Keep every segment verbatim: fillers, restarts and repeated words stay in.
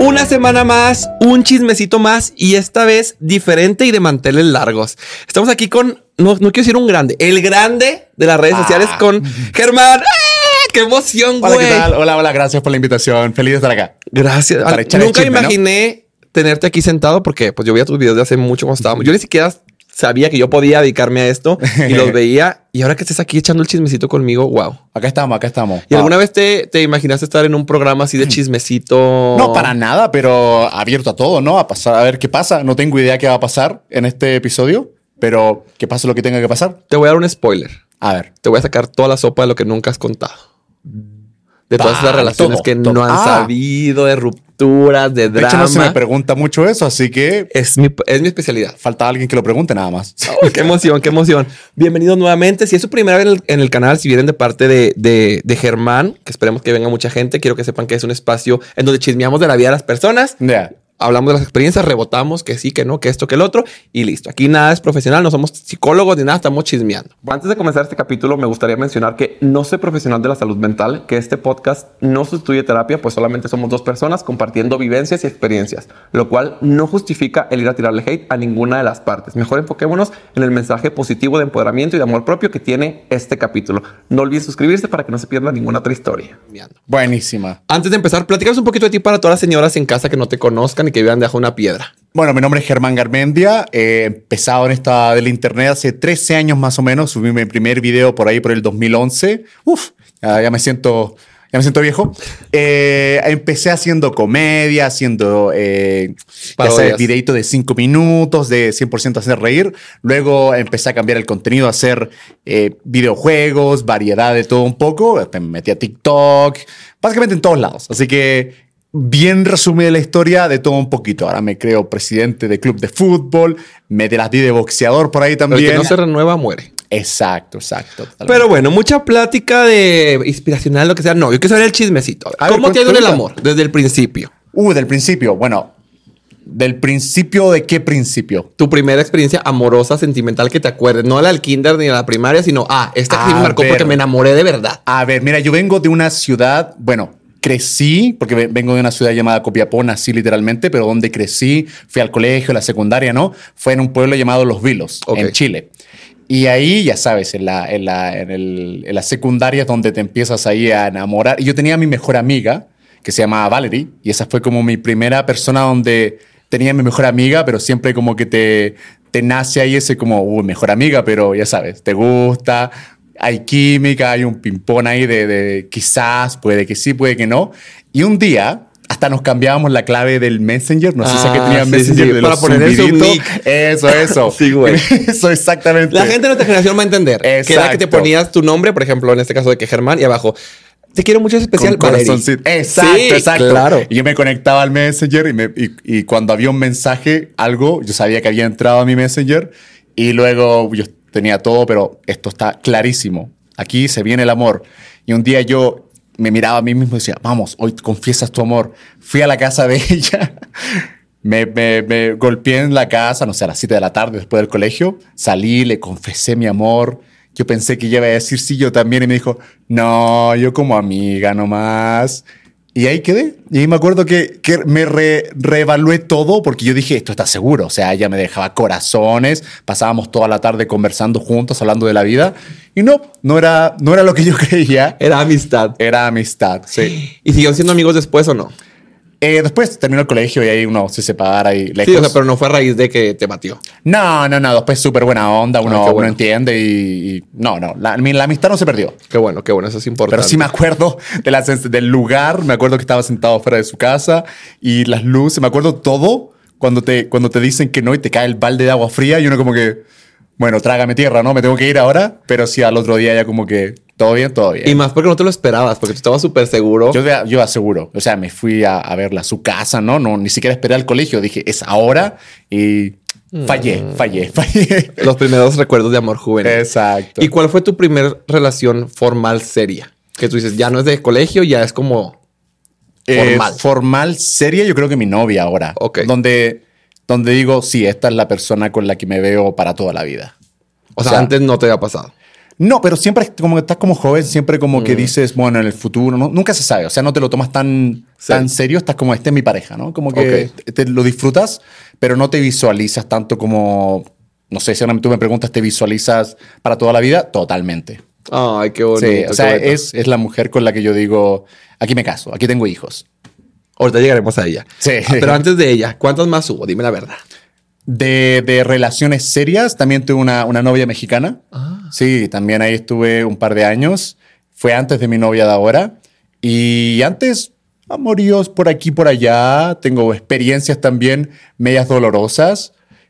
Una semana más, un chismecito más y esta vez diferente y de manteles largos. Estamos aquí con, no, no quiero decir un grande, el grande de las redes ah. sociales con Germán. ¡Ah! ¡Qué emoción, güey! Hola, ¿qué tal? Hola, hola, gracias por la invitación. Feliz de estar acá. Gracias. Nunca me imaginé ¿no? tenerte aquí sentado porque pues yo veía tus videos de hace mucho cuando estábamos. Yo ni siquiera sabía que yo podía dedicarme a esto y los veía. Y ahora que estés aquí echando el chismecito conmigo, wow. Acá estamos, acá estamos. ¿Y wow. alguna vez te, te imaginaste estar en un programa así de chismecito? No, para nada, pero abierto a todo, ¿no? A pasar, a ver qué pasa. No tengo idea qué va a pasar en este episodio, pero que pase lo que tenga que pasar. Te voy a dar un spoiler. A ver. Te voy a sacar toda la sopa de lo que nunca has contado. De todas ah, las relaciones todo, que todo. no han ah. sabido, de rupturas, de, de drama. De hecho, no se me pregunta mucho eso, así que... Es mi, es mi especialidad. Falta alguien que lo pregunte nada más. Oh, qué emoción, qué emoción. Bienvenidos nuevamente. Si es su primera vez en el, en el canal, si vienen de parte de, de, de Germán, que esperemos que venga mucha gente, quiero que sepan que es un espacio en donde chismeamos de la vida de las personas. Ya. Yeah. Hablamos de las experiencias, rebotamos que sí, que no, que esto, que el otro y listo. Aquí nada es profesional, no somos psicólogos ni nada, estamos chismeando. Antes de comenzar este capítulo, me gustaría mencionar que no soy profesional de la salud mental, que este podcast no sustituye terapia, pues solamente somos dos personas compartiendo vivencias y experiencias, lo cual no justifica el ir a tirarle hate a ninguna de las partes. Mejor enfoquémonos en el mensaje positivo de empoderamiento y de amor propio que tiene este capítulo. No olviden suscribirse para que no se pierda ninguna otra historia. Buenísima. Antes de empezar, platícanos un poquito de ti para todas las señoras en casa que no te conozcan y que vivan debajo de una piedra. Bueno, mi nombre es Germán Garmendia. He eh, empezado en esta del internet hace trece años más o menos. Subí mi primer video por ahí por el dos mil once. Uf, ya, ya me siento... Ya me siento viejo. Eh, empecé haciendo comedia, haciendo eh, videitos de cinco minutos, de cien por ciento hacer reír. Luego empecé a cambiar el contenido, a hacer eh, videojuegos, variedad de todo un poco. Me metí a TikTok, básicamente en todos lados. Así que bien resumida la historia de todo un poquito. Ahora me creo presidente de club de fútbol, me de las di de boxeador por ahí también. El que no se renueva muere. Exacto, exacto. Totalmente. Pero bueno, mucha plática de inspiracional, lo que sea. No, yo quiero saber el chismecito. A ¿Cómo ver, te ha ido en el amor desde el principio? Uh, del principio. Bueno, ¿del principio de qué principio? Tu primera experiencia amorosa, sentimental que te acuerdes. No la del kinder ni de la primaria, sino, ah, esta que sí me marcó ver, porque me enamoré de verdad. A ver, mira, yo vengo de una ciudad, bueno... Crecí, porque vengo de una ciudad llamada Copiapó, nací literalmente, pero donde crecí, fui al colegio, la secundaria, ¿no? Fue en un pueblo llamado Los Vilos, okay. en Chile. Y ahí, ya sabes, en la, en, la, en, el, en la secundaria es donde te empiezas ahí a enamorar. Y yo tenía a mi mejor amiga, que se llamaba Valerie, y esa fue como mi primera persona donde tenía a mi mejor amiga, pero siempre como que te, te nace ahí ese como, uy, mejor amiga, pero ya sabes, te gusta... Hay química, hay un ping-pong ahí de, de quizás, puede que sí, puede que no. Y un día hasta nos cambiábamos la clave del Messenger. No sé ah, si es que tenía sí, Messenger sí, de para los poner eso, eso, eso. Sí, güey. Eso exactamente. La gente de nuestra generación va a entender. Exacto. Que era que te ponías tu nombre, por ejemplo, en este caso de que Germán, y abajo, te quiero mucho, es especial, Valerie. Exacto, sí, exacto. Claro. Y yo me conectaba al Messenger y, me, y, y cuando había un mensaje, algo, yo sabía que había entrado a mi Messenger y luego yo tenía todo, pero esto está clarísimo. Aquí se viene el amor. Y un día yo me miraba a mí mismo y decía, vamos, hoy confiesas tu amor. Fui a la casa de ella, me, me, me golpeé en la casa, no sé, a las siete de la tarde después del colegio. Salí, le confesé mi amor. Yo pensé que ella iba a decir sí, yo también. Y me dijo, no, yo como amiga nomás. Y ahí quedé. Y ahí me acuerdo que, que me re, reevalué todo porque yo dije, esto está seguro. O sea, ella me dejaba corazones. Pasábamos toda la tarde conversando juntos, hablando de la vida. Y no, no era, no era lo que yo creía. Era amistad. Era amistad, sí. ¿Y siguieron siendo amigos después o no? Eh, después terminó el colegio y ahí uno se separa y lejos. Sí, o sea, pero no fue a raíz de que te batió. No, no, no. Después súper buena onda. Uno, ah, bueno. uno entiende y, y... No, no. La, la amistad no se perdió. Qué bueno, qué bueno. Eso es importante. Pero sí me acuerdo de la, del lugar. Me acuerdo que estaba sentado fuera de su casa y las luces. Me acuerdo todo cuando te, cuando te dicen que no y te cae el balde de agua fría y uno como que... Bueno, trágame tierra, ¿no? Me tengo que ir ahora. Pero sí, al otro día ya como que... Todo bien, todo bien. Y más porque no te lo esperabas, porque tú estabas súper seguro. Yo, yo aseguro. O sea, me fui a, a verla a su casa, ¿no? No, ni siquiera esperé al colegio. Dije, es ahora. Y fallé, mm. fallé, fallé. Los primeros recuerdos de amor juvenil. Exacto. ¿Y cuál fue tu primer relación formal seria? Que tú dices, ya no es de colegio, ya es como formal. Eh, formal, seria, yo creo que mi novia ahora. Ok. Donde, donde digo, sí, esta es la persona con la que me veo para toda la vida. O sea, o sea antes no te había pasado. No, pero siempre como que estás como joven, siempre como mm. que dices, bueno, en el futuro, ¿no? Nunca se sabe. O sea, no te lo tomas tan, sí. tan serio, estás como, este es mi pareja, ¿no? Como que okay. te, te lo disfrutas, pero no te visualizas tanto como, no sé, si ahora tú me preguntas, ¿te visualizas para toda la vida? Totalmente. Ay, qué bonito. Sí, o sea, es, es la mujer con la que yo digo, aquí me caso, aquí tengo hijos. Ahorita llegaremos a ella. Sí. Pero antes de ella, ¿cuántas más hubo? Dime la verdad. De, de relaciones serias, también tuve una, una novia mexicana. Ah. Sí, también ahí estuve un par de años. Fue antes de mi novia de ahora. Y antes, amoríos por aquí, por allá. Tengo experiencias también medias dolorosas.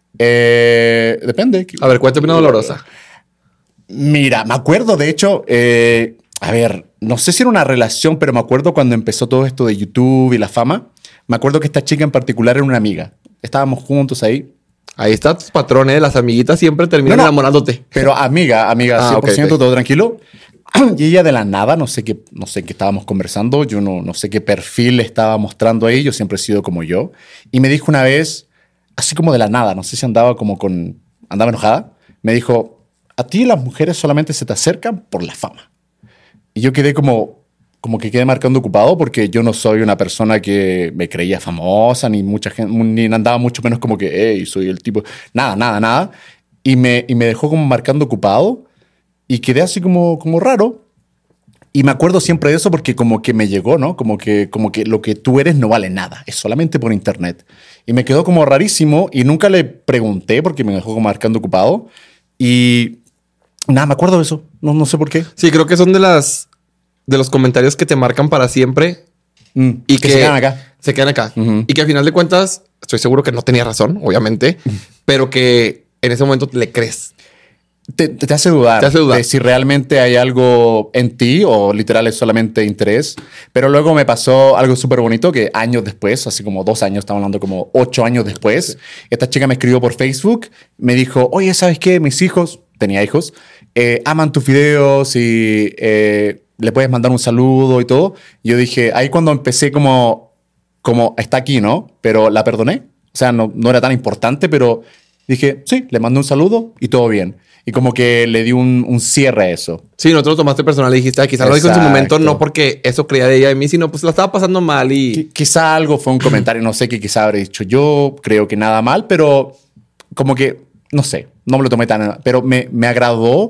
Eh, depende. A ver, cuéntame una dolorosa. Mira, me acuerdo, de hecho, eh, a ver, no sé si era una relación, pero me acuerdo cuando empezó todo esto de YouTube y la fama. Me acuerdo que esta chica en particular era una amiga. Estábamos juntos ahí. Ahí están tus patrones, las amiguitas siempre terminan no, no, enamorándote. Pero amiga, amiga, ah, cien por ciento, okay, todo okay. tranquilo. Y ella de la nada, no sé qué, no sé qué estábamos conversando, yo no, no sé qué perfil estaba mostrando ahí, yo siempre he sido como yo. Y me dijo una vez, así como de la nada, no sé si andaba como con, andaba enojada, me dijo, a ti las mujeres solamente se te acercan por la fama. Y yo quedé como... como que quedé marcando ocupado porque yo no soy una persona que me creía famosa, ni mucha gente, ni andaba mucho menos como que, hey, soy el tipo... Nada, nada, nada. Y me, y me dejó como marcando ocupado y quedé así como, como raro. Y me acuerdo siempre de eso porque como que me llegó, ¿no? Como que, como que lo que tú eres no vale nada, es solamente por internet. Y me quedó como rarísimo y nunca le pregunté porque me dejó como marcando ocupado. Y nada, me acuerdo de eso. No, no sé por qué. Sí, creo que son de las... de los comentarios que te marcan para siempre mm, y que, que se quedan acá. Se quedan acá. Uh-huh. Y que al final de cuentas, estoy seguro que no tenía razón, obviamente, uh-huh. pero que en ese momento le crees. Te, te, te hace dudar. Te hace dudar. De si realmente hay algo en ti o literal es solamente interés. Pero luego me pasó algo súper bonito que años después, así como dos años, estamos hablando como ocho años después, sí. esta chica me escribió por Facebook, me dijo, oye, ¿sabes qué? Mis hijos, tenía hijos, eh, aman tus videos y... Eh, le puedes mandar un saludo y todo. Yo dije, ahí cuando empecé como, como está aquí, ¿no? Pero la perdoné. O sea, no, no era tan importante, pero dije, sí, le mandé un saludo y todo bien. Y como que le di un, un cierre a eso. Sí, no te lo tomaste personal y dijiste, quizás lo dijo en su momento, no porque eso creía de ella y mí, sino pues la estaba pasando mal y... Qu- quizá algo fue un comentario, no sé qué quizá habré dicho yo, creo que nada mal, pero como que, no sé, no me lo tomé tan... Pero me, me agradó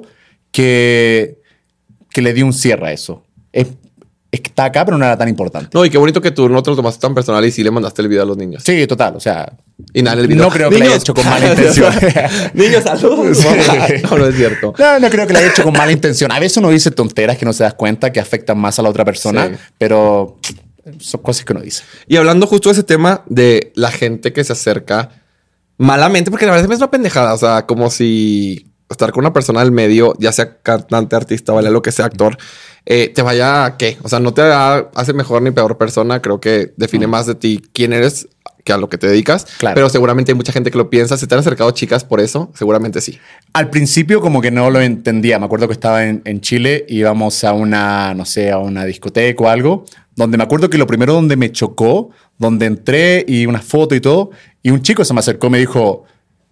que... que le di un cierre a eso. Es, es que está acá, pero no era tan importante. No, y qué bonito que tú no te lo tomaste tan personal y sí le mandaste el video a los niños. Sí, total, o sea... Y nada, el video. No creo que lo haya hecho con mala intención. Niños, saludos. Sí. No, no es cierto. No, no creo que lo haya hecho con mala intención. A veces uno dice tonteras que no se das cuenta que afectan más a la otra persona, sí. pero son cosas que uno dice. Y hablando justo de ese tema de la gente que se acerca malamente, porque la verdad es una pendejada. O sea, como si... estar con una persona del medio, ya sea cantante, artista, vale, lo que sea, actor, eh, te vaya a qué. O sea, no te hace mejor ni peor persona. Creo que define mm. más de ti quién eres que a lo que te dedicas. Claro. Pero seguramente hay mucha gente que lo piensa. ¿Se te han acercado chicas por eso? Seguramente sí. Al principio como que no lo entendía. Me acuerdo que estaba en, en Chile, íbamos a una, no sé, a una discoteca o algo, donde me acuerdo que lo primero donde me chocó, donde entré y una foto y todo, y un chico se me acercó y me dijo...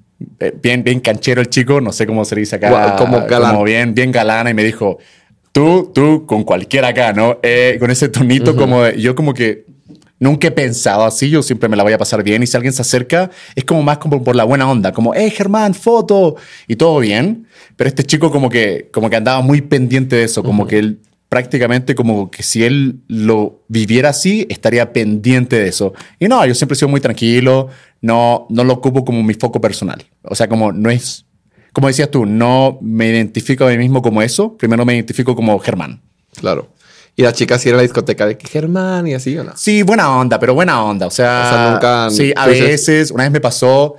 Bien, bien canchero el chico, no sé cómo se dice acá. Como galán. Como bien, bien galana. Y me dijo, tú, tú, con cualquiera acá, ¿no? Eh, con ese tonito uh-huh. como de... Yo como que nunca he pensado así. Yo siempre me la voy a pasar bien. Y si alguien se acerca, es como más como por la buena onda. Como, hey, Germán, foto. Y todo bien. Pero este chico como que, como que andaba muy pendiente de eso. Como uh-huh. que él... prácticamente como que si él lo viviera así, estaría pendiente de eso. Y no, yo siempre he sido muy tranquilo, no, no lo ocupo como mi foco personal. O sea, como no es... Como decías tú, no me identifico a mí mismo como eso. Primero me identifico como Germán. Claro. Y la chica sí era la discoteca de que Germán y así, ¿o no? Sí, buena onda, pero buena onda. O sea, o sea nunca... Sí, a veces... Una vez me pasó...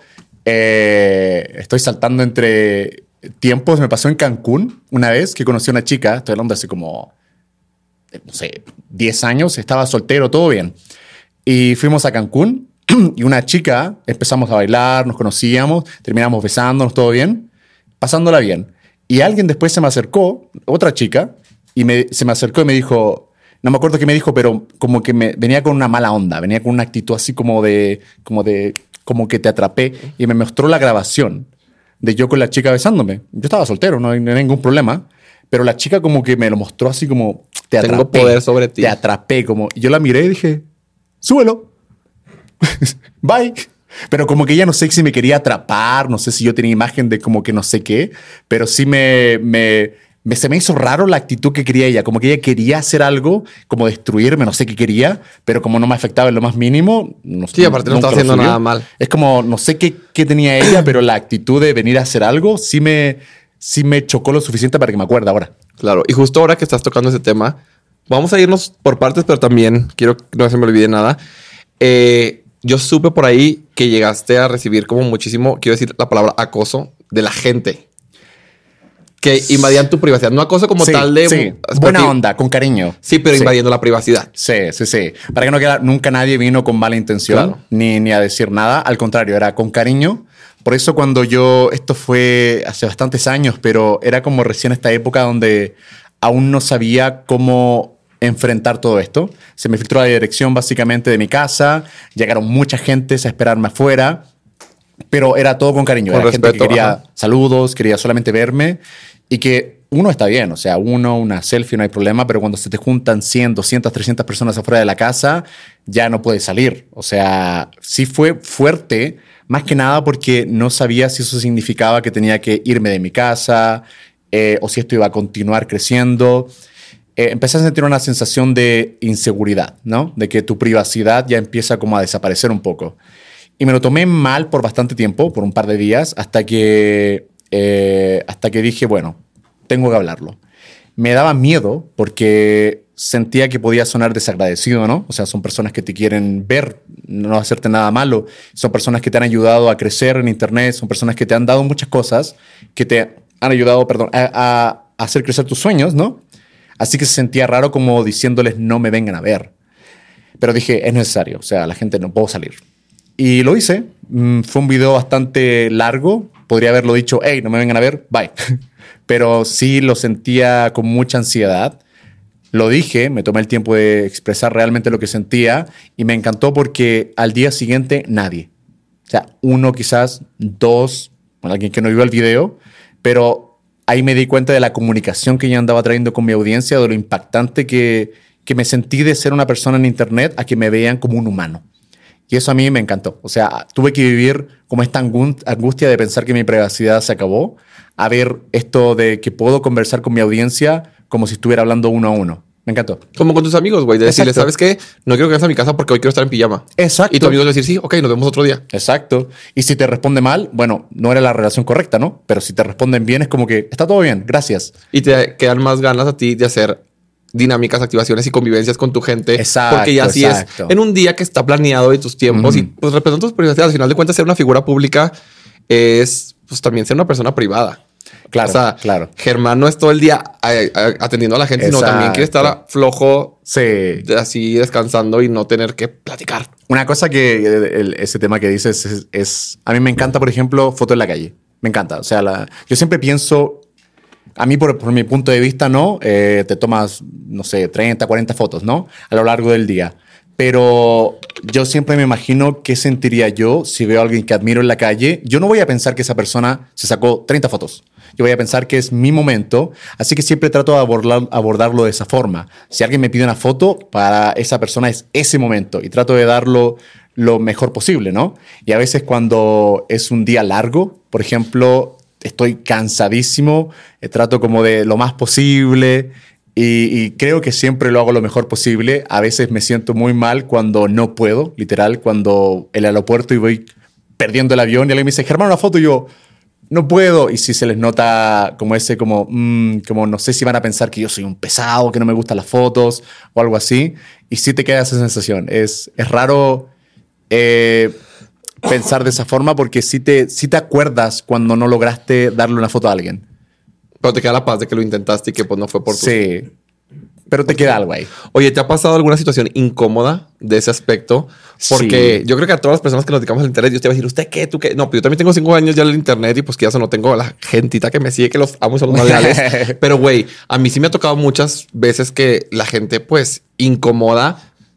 Eh, estoy saltando entre tiempos. Me pasó en Cancún una vez que conocí a una chica. Estoy hablando hace como... no sé, diez años, estaba soltero, todo bien. Y fuimos a Cancún y una chica, empezamos a bailar, nos conocíamos, terminamos besándonos, todo bien, pasándola bien. Y alguien después se me acercó, otra chica, y me, se me acercó y me dijo, no me acuerdo qué me dijo, pero como que me, venía con una mala onda, venía con una actitud así como de, como de, como que te atrapé, y me mostró la grabación de yo con la chica besándome. Yo estaba soltero, no hay ningún problema. Pero la chica como que me lo mostró así como, te atrapé. Tengo poder sobre ti. Te atrapé. Como, y yo la miré y dije, súbelo. Bye. Pero como que ella no sé si me quería atrapar, no sé si yo tenía imagen de como que no sé qué, pero sí me, me, me se me hizo raro la actitud que quería ella. Como que ella quería hacer algo, como destruirme, no sé qué quería, pero como no me afectaba en lo más mínimo. No, Sí, aparte no estaba haciendo nada mal. Es como, no sé qué, qué tenía ella, pero la actitud de venir a hacer algo sí me, sí me chocó lo suficiente para que me acuerde ahora. Claro, y justo ahora que estás tocando ese tema, vamos a irnos por partes, pero también quiero que no se me olvide nada. Eh... Yo supe por ahí que llegaste a recibir como muchísimo, quiero decir la palabra acoso, de la gente. Que invadían tu privacidad. No acoso como sí, tal de... Sí. Buena onda, con cariño. Sí, pero sí. invadiendo la privacidad. Sí, sí, sí. Para que no quede... Nunca nadie vino con mala intención, claro. ni, ni a decir nada. Al contrario, era con cariño. Por eso cuando yo... Esto fue hace bastantes años, pero era como recién esta época donde aún no sabía cómo... enfrentar todo esto. Se me filtró la dirección básicamente de mi casa, llegaron mucha gente a esperarme afuera, pero era todo con cariño. Con era respeto, gente que quería ajá. saludos, quería solamente verme y que uno está bien, o sea, uno, una selfie, no hay problema, pero cuando se te juntan cien, doscientas, trescientas personas afuera de la casa, ya no puedes salir. O sea, sí fue fuerte, más que nada porque no sabía si eso significaba que tenía que irme de mi casa eh, o si esto iba a continuar creciendo. Eh, empecé a sentir una sensación de inseguridad, ¿no? De que tu privacidad ya empieza como a desaparecer un poco. Y me lo tomé mal por bastante tiempo, por un par de días, hasta que, eh, hasta que dije, bueno, tengo que hablarlo. Me daba miedo porque sentía que podía sonar desagradecido, ¿no? O sea, son personas que te quieren ver, no hacerte nada malo. Son personas que te han ayudado a crecer en Internet, son personas que te han dado muchas cosas, que te han ayudado, perdón, a, a hacer crecer tus sueños, ¿no? Así que se sentía raro como diciéndoles no me vengan a ver. Pero dije, es necesario. O sea, la gente no puedo salir. Y lo hice. Mm, fue un video bastante largo. Podría haberlo dicho, hey, no me vengan a ver, bye. Pero sí lo sentía con mucha ansiedad. Lo dije, me tomé el tiempo de expresar realmente lo que sentía. Y me encantó porque al día siguiente nadie. O sea, uno quizás, dos, bueno, alguien que no vio el video. Pero... ahí me di cuenta de la comunicación que yo andaba trayendo con mi audiencia, de lo impactante que, que me sentí de ser una persona en Internet a que me vean como un humano. Y eso a mí me encantó. O sea, tuve que vivir como esta angustia de pensar que mi privacidad se acabó, a ver esto de que puedo conversar con mi audiencia como si estuviera hablando uno a uno. Me encantó. Como con tus amigos, güey. De decirles, ¿sabes qué? No quiero que vayas a mi casa porque hoy quiero estar en pijama. Exacto. Y tu amigo le va a decir, sí, ok, nos vemos otro día. Exacto. Y si te responde mal, bueno, no era la relación correcta, ¿no? Pero si te responden bien, es como que está todo bien, gracias. Y te quedan más ganas a ti de hacer dinámicas, activaciones y convivencias con tu gente. Exacto. Porque ya así es en un día que está planeado de tus tiempos. Mm. Y pues respetan tus privacidades. Al final de cuentas, ser una figura pública es pues también ser una persona privada. Claro, o sea, claro. Germán no es todo el día atendiendo a la gente, Exacto. sino también quiere estar flojo, sí. así descansando y no tener que platicar. Una cosa que el, ese tema que dices es, es... A mí me encanta, por ejemplo, foto en la calle. Me encanta. O sea, la, yo siempre pienso... A mí, por, por mi punto de vista, ¿no? Eh, te tomas, no sé, treinta, cuarenta fotos, ¿no? A lo largo del día. Pero yo siempre me imagino qué sentiría yo si veo a alguien que admiro en la calle. Yo no voy a pensar que esa persona se sacó treinta fotos. Yo voy a pensar que es mi momento. Así que siempre trato de abordar, abordarlo de esa forma. Si alguien me pide una foto, para esa persona es ese momento. Y trato de darlo lo mejor posible, ¿no? Y a veces cuando es un día largo, por ejemplo, estoy cansadísimo, eh, trato como de lo más posible... Y, y creo que siempre lo hago lo mejor posible. A veces me siento muy mal cuando no puedo, literal, cuando el aeropuerto y voy perdiendo el avión y alguien me dice, Germán, una foto, y yo, no puedo. Y si se les nota como ese, como, mmm, como no sé si van a pensar que yo soy un pesado, que no me gustan las fotos o algo así. Y sí te queda esa sensación. Es, es raro eh, pensar de esa forma porque sí te, sí te acuerdas cuando no lograste darle una foto a alguien. Pero te queda la paz de que lo intentaste y que pues no fue por tu... Sí, pero te queda algo ahí. Oye, ¿te ha pasado alguna situación incómoda de ese aspecto? Porque sí. Yo creo que a todas las personas que nos dedicamos al internet, yo te voy a decir, ¿usted qué? ¿Tú qué? No, pero yo también tengo cinco años ya en el internet y pues que ya no tengo la gentita que me sigue, que los amo y son los más leales. Pero güey, a mí sí me ha tocado muchas veces que la gente pues incomoda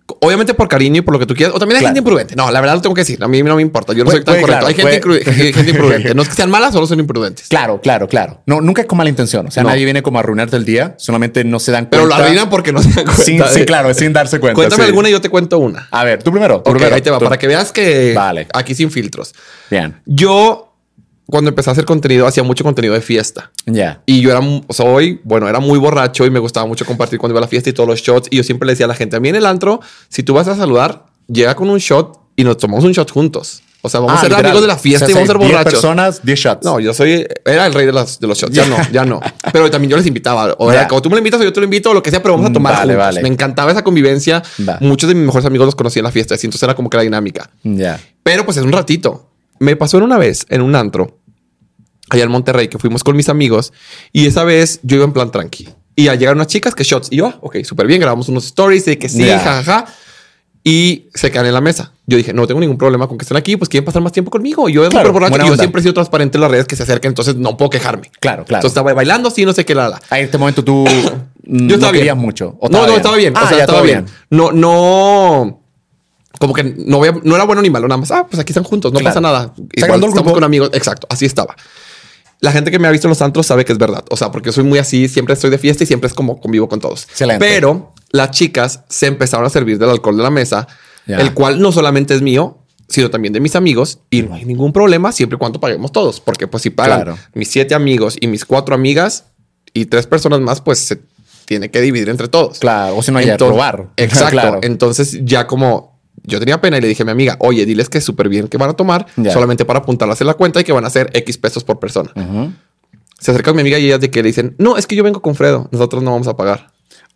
Obviamente por cariño y por lo que tú quieras. O también hay Claro. gente imprudente. No, la verdad lo tengo que decir. A mí no me importa. Yo no Puede- soy tan puede, correcto. claro, hay gente, puede. incru- gente imprudente. No es que sean malas, solo son imprudentes. Claro, claro, claro. No, nunca es con mala intención. O sea, No. nadie viene como a arruinarte el día. Solamente no se dan Pero cuenta. lo arruinan porque no se dan cuenta. Sin, de- sí, claro, sin darse cuenta. Cuéntame sí. alguna y yo te cuento una. A ver, tú primero. Tú Ok, primero. ahí te va. Tú- Para que veas que Vale. aquí sin filtros. Bien. Yo, cuando empecé a hacer contenido, hacía mucho contenido de fiesta. Ya. Y yo era, mu- soy, bueno, era muy borracho y me gustaba mucho compartir cuando iba a la fiesta y todos los shots. Y yo siempre le decía a la gente, a mí en el antro, si tú vas a saludar, llega con un shot y nos tomamos un shot juntos. O sea, vamos Ah, a ser literal. amigos de la fiesta O sea, y vamos a ser diez borrachos. personas, diez shots. No, yo soy, era el rey de, las, de los shots. Ya no, ya no. Pero también yo les invitaba. O era Ya. como tú me lo invitas o yo te lo invito o lo que sea, pero vamos a tomar Vale, juntos. vale. Me encantaba esa convivencia. Va. Muchos de mis mejores amigos los conocí en la fiesta. Así, entonces era como que la dinámica. Ya. Pero pues es un ratito. Me pasó en una vez en un antro allá en Monterrey que fuimos con mis amigos y esa vez yo iba en plan tranqui. Y al llegar unas chicas que shots y yo, ah, ok, súper bien, grabamos unos stories de que sí, Ya. jajaja. Y se quedan en la mesa. Yo dije, no tengo ningún problema con que estén aquí, pues quieren pasar más tiempo conmigo. Yo era Claro, súper borracho buena y yo onda. siempre he sido transparente en las redes que se acerquen, entonces no puedo quejarme. Claro, claro. Entonces estaba bailando, sí, no sé qué, la, la. Ahí en este momento tú mm, Yo estaba no bien. querías mucho. ¿O No, no, estaba bien. Ah, o sea, ya, estaba todo bien. No, no. Como que no, voy a- no era bueno ni malo, nada más. Ah, pues aquí están juntos, no Claro. pasa nada. Se Igual agrandó el estamos grupo. con amigos. Exacto, así estaba. La gente que me ha visto en los antros sabe que es verdad. O sea, porque yo soy muy así, siempre estoy de fiesta y siempre es como convivo con todos. Excelente. Pero las chicas se empezaron a servir del alcohol de la mesa, Ya. el cual no solamente es mío, sino también de mis amigos. Y no hay ningún problema siempre y cuando paguemos todos. Porque pues si pagan Claro. mis siete amigos y mis cuatro amigas y tres personas más, pues se tiene que dividir entre todos. Claro, o si no hay que Entonces- robar. Exacto. Claro. Entonces ya como yo tenía pena y le dije a mi amiga, oye, diles que es súper bien que van a tomar Ya. solamente para apuntarlas en la cuenta y que van a hacer X pesos por persona. Ujú. Se acerca mi amiga y ella de que le dicen, no, es que yo vengo con Fredo, nosotros no vamos a pagar.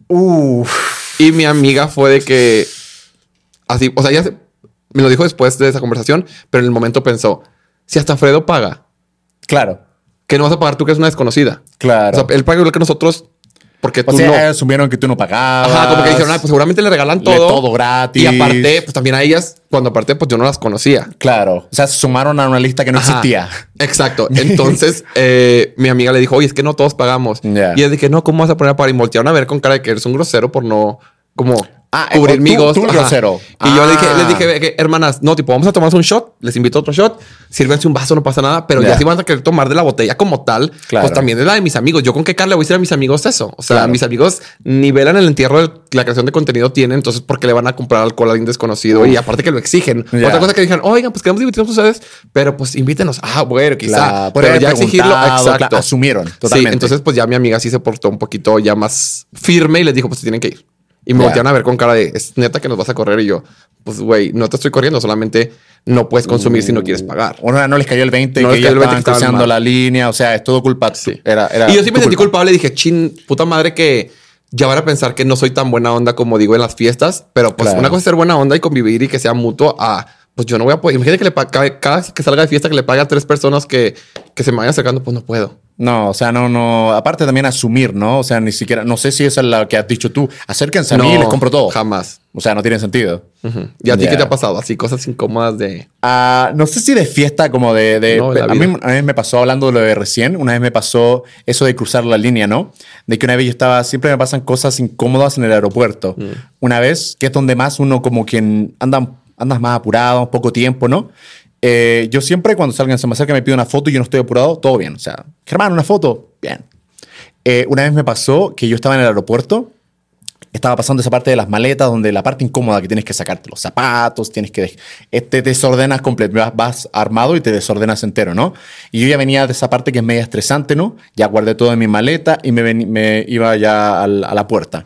Uf. Y mi amiga fue de que así, o sea, ella se- me lo dijo después de esa conversación, pero en el momento pensó, si hasta Fredo paga, Claro, que no vas a pagar tú que es una desconocida. claro. O sea, él paga igual que nosotros porque tú o sea, no. asumieron que tú no pagabas. Ajá, como que dijeron, ah, pues seguramente le regalan Le- todo. todo gratis. Y aparte, pues también a ellas, cuando aparte, pues yo no las conocía. Claro. O sea, se sumaron a una lista que no Ajá. existía. Exacto. Entonces, eh, mi amiga le dijo, oye, es que no todos pagamos. Ya. Y ella dije, no, ¿cómo vas a poner a pagar? Y voltearon a ver con cara de que eres un grosero por no, como, Ah, eh, cubrir tú- mi gozo. tú el Ajá. grosero. Y yo le dije, Ah. les dije, que, hermanas, no, tipo, vamos a tomarnos un shot. Les invito a otro shot. Sírvense un vaso, no pasa nada. Pero ya Ya. si van a querer tomar de la botella como tal, Claro. pues también es la de mis amigos. Yo con qué cara le voy a decir a mis amigos eso. O sea, Claro. mis amigos nivelan el entierro de la creación de contenido tienen. Entonces, ¿por qué le van a comprar alcohol a alguien desconocido? Y aparte que lo exigen. Ya. Otra cosa que dijeron, oigan, pues queremos divertirnos ustedes, pero pues invítenos. Ah, bueno, quizá. Claro, pero podrían ya haber exigirlo. preguntado, Exacto. claro, asumieron Sí, totalmente. entonces pues ya mi amiga sí se portó un poquito ya más firme y les dijo, pues se tienen que ir. Y me Ya. voltearon a ver con cara de, es neta que nos vas a correr. Y yo, pues güey, no te estoy corriendo, solamente no puedes consumir si no quieres pagar. O no, no les cayó el veinte, No que les ya cayó el veinte estaban que estaban cruzando mal. la línea. O sea, es todo culpa. Sí. Era, era Y yo sí me tu sentí culpa. culpable. Dije, chin, puta madre que ya van a pensar que no soy tan buena onda como digo en las fiestas. Pero pues Claro. una cosa es ser buena onda y convivir y que sea mutuo a... Pues yo no voy a poder... Imagínate que le pa- cada, cada que salga de fiesta que le pague a tres personas que, que se me vayan acercando. Pues no puedo. No, o sea, no, no. Aparte también asumir, ¿no? O sea, ni siquiera, no sé si esa es la que has dicho tú. Acérquense a mí y les compro todo. Jamás. O sea, no tiene sentido. Ujú. ¿Y a ti Ya. qué te ha pasado? Así cosas incómodas de... Ah, no sé si de fiesta como de... de- No, de la a mí vida. una vez me pasó, hablando de lo de recién, una vez me pasó eso de cruzar la línea, ¿no? De que una vez yo estaba... Siempre me pasan cosas incómodas en el aeropuerto. Mm. Una vez, que es donde más uno como quien anda, andas más apurado, poco tiempo, ¿no? Eh, yo siempre cuando salgan se me acerca me pide una foto y yo no estoy apurado, todo bien. O sea, Germán, una foto, bien. Eh, una vez me pasó que yo estaba en el aeropuerto, estaba pasando esa parte de las maletas, donde la parte incómoda que tienes que sacarte los zapatos, tienes que... eh, Te desordenas completo, vas, vas armado y te desordenas entero, ¿no? Y yo ya venía de esa parte que es media estresante, ¿no? Ya guardé todo en mi maleta y me, vení- me iba ya al- a la puerta.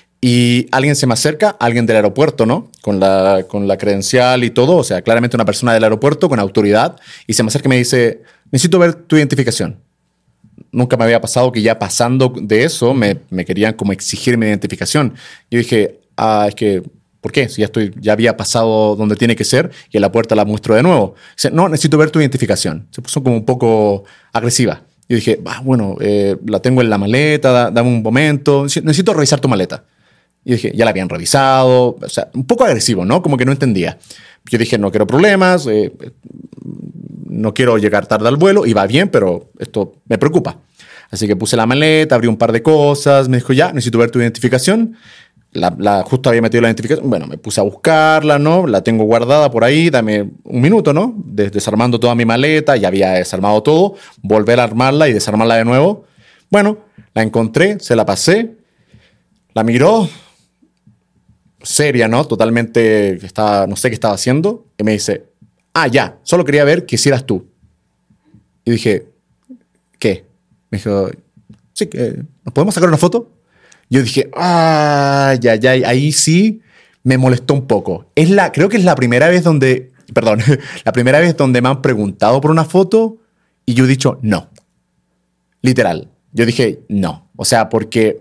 Y alguien se me acerca, alguien del aeropuerto, ¿no? Con la, con la credencial y todo, o sea, claramente una persona del aeropuerto con autoridad, y se me acerca y me dice, necesito ver tu identificación. Nunca me había pasado que ya pasando de eso me, me querían como exigir mi identificación. Yo dije, ah, es que, ¿por qué? Si ya, estoy, ya había pasado donde tiene que ser y en la puerta la muestro de nuevo. Dice, no, necesito ver tu identificación. Se puso como un poco agresiva. Yo dije, ah, bueno, eh, la tengo en la maleta, da- dame un momento, necesito revisar tu maleta. Y dije, ya la habían revisado, o sea, un poco agresivo, ¿no? Como que no entendía. Yo dije, no quiero problemas, eh, no quiero llegar tarde al vuelo, iba bien, pero esto me preocupa. Así que puse la maleta, abrí un par de cosas, me dijo, ya, necesito ver tu identificación. La, la, justo había metido la identificación. Bueno, me puse a buscarla, ¿no? La tengo guardada por ahí. Dame un minuto, ¿no? Des desarmando toda mi maleta. Ya había desarmado todo. Volver a armarla y desarmarla de nuevo. Bueno, la encontré, se la pasé. La miró. Seria, ¿no? Totalmente, estaba, no sé qué estaba haciendo. Y me dice, ah, ya, solo quería ver que hicieras tú. Y dije, ¿qué? Me dijo, sí, que ¿nos podemos sacar una foto? Yo dije, ah, ya, ya, ahí sí me molestó un poco. Es la, creo que es la primera vez donde, perdón, la primera vez donde me han preguntado por una foto y yo he dicho no. Literal. Yo dije no. O sea, porque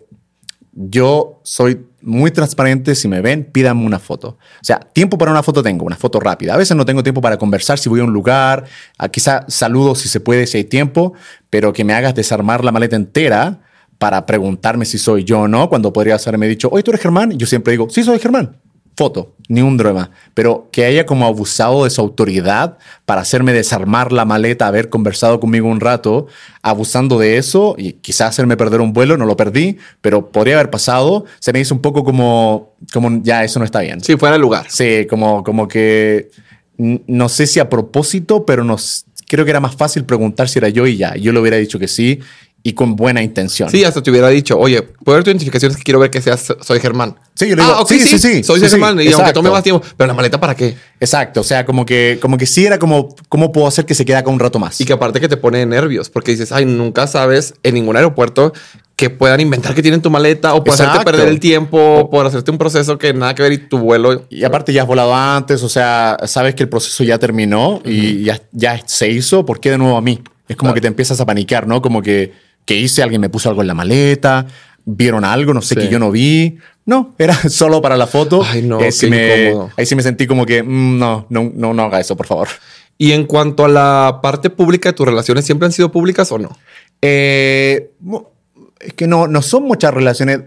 yo soy muy transparente. Si me ven, pídanme una foto. O sea, tiempo para una foto tengo, una foto rápida. A veces no tengo tiempo para conversar si voy a un lugar. A quizá saludo si se puede, si hay tiempo, pero que me hagas desarmar la maleta entera para preguntarme si soy yo o no, cuando podría haberme dicho, oye, ¿tú eres Germán? Y yo siempre digo, sí, soy Germán. Foto, ni un drama. Pero que haya como abusado de su autoridad para hacerme desarmar la maleta, haber conversado conmigo un rato, abusando de eso y quizás hacerme perder un vuelo, no lo perdí, pero podría haber pasado. Se me hizo un poco como, como ya, eso no está bien. Sí, fuera de lugar. Sí, como, como que, no sé si a propósito, pero nos, creo que era más fácil preguntar si era yo y ya. Yo le hubiera dicho que sí. Y con buena intención. Sí, hasta te hubiera dicho, oye, ¿puedo ver tu identificación? Es que quiero ver que seas Soy Germán. Sí, yo le digo, ah, okay, sí, sí, sí, sí. Soy sí, Germán. sí, y exacto. aunque tome más tiempo, pero la maleta, ¿para qué? Exacto. O sea, como que, como que sí era como, ¿cómo puedo hacer que se quede acá un rato más? Y que aparte que te pone nervios, porque dices, ay, nunca sabes en ningún aeropuerto que puedan inventar que tienen tu maleta o por hacerte perder el tiempo o por hacerte un proceso que nada que ver y tu vuelo. Y aparte ya has volado antes, o sea, sabes que el proceso ya terminó uh-huh. y ya, ya se hizo, ¿por qué de nuevo a mí? Es como claro. que te empiezas a panicar, ¿no? Como que ¿qué hice? ¿Alguien me puso algo en la maleta? ¿Vieron algo? No sé, sí. que yo no vi. No, era solo para la foto. Ay, no, eh, qué sí me, incómodo. Ahí sí me sentí como que mmm, no, no, no, no haga eso, por favor. Y en cuanto a la parte pública de tus relaciones, ¿siempre han sido públicas o no? Eh, es que no, no son muchas relaciones.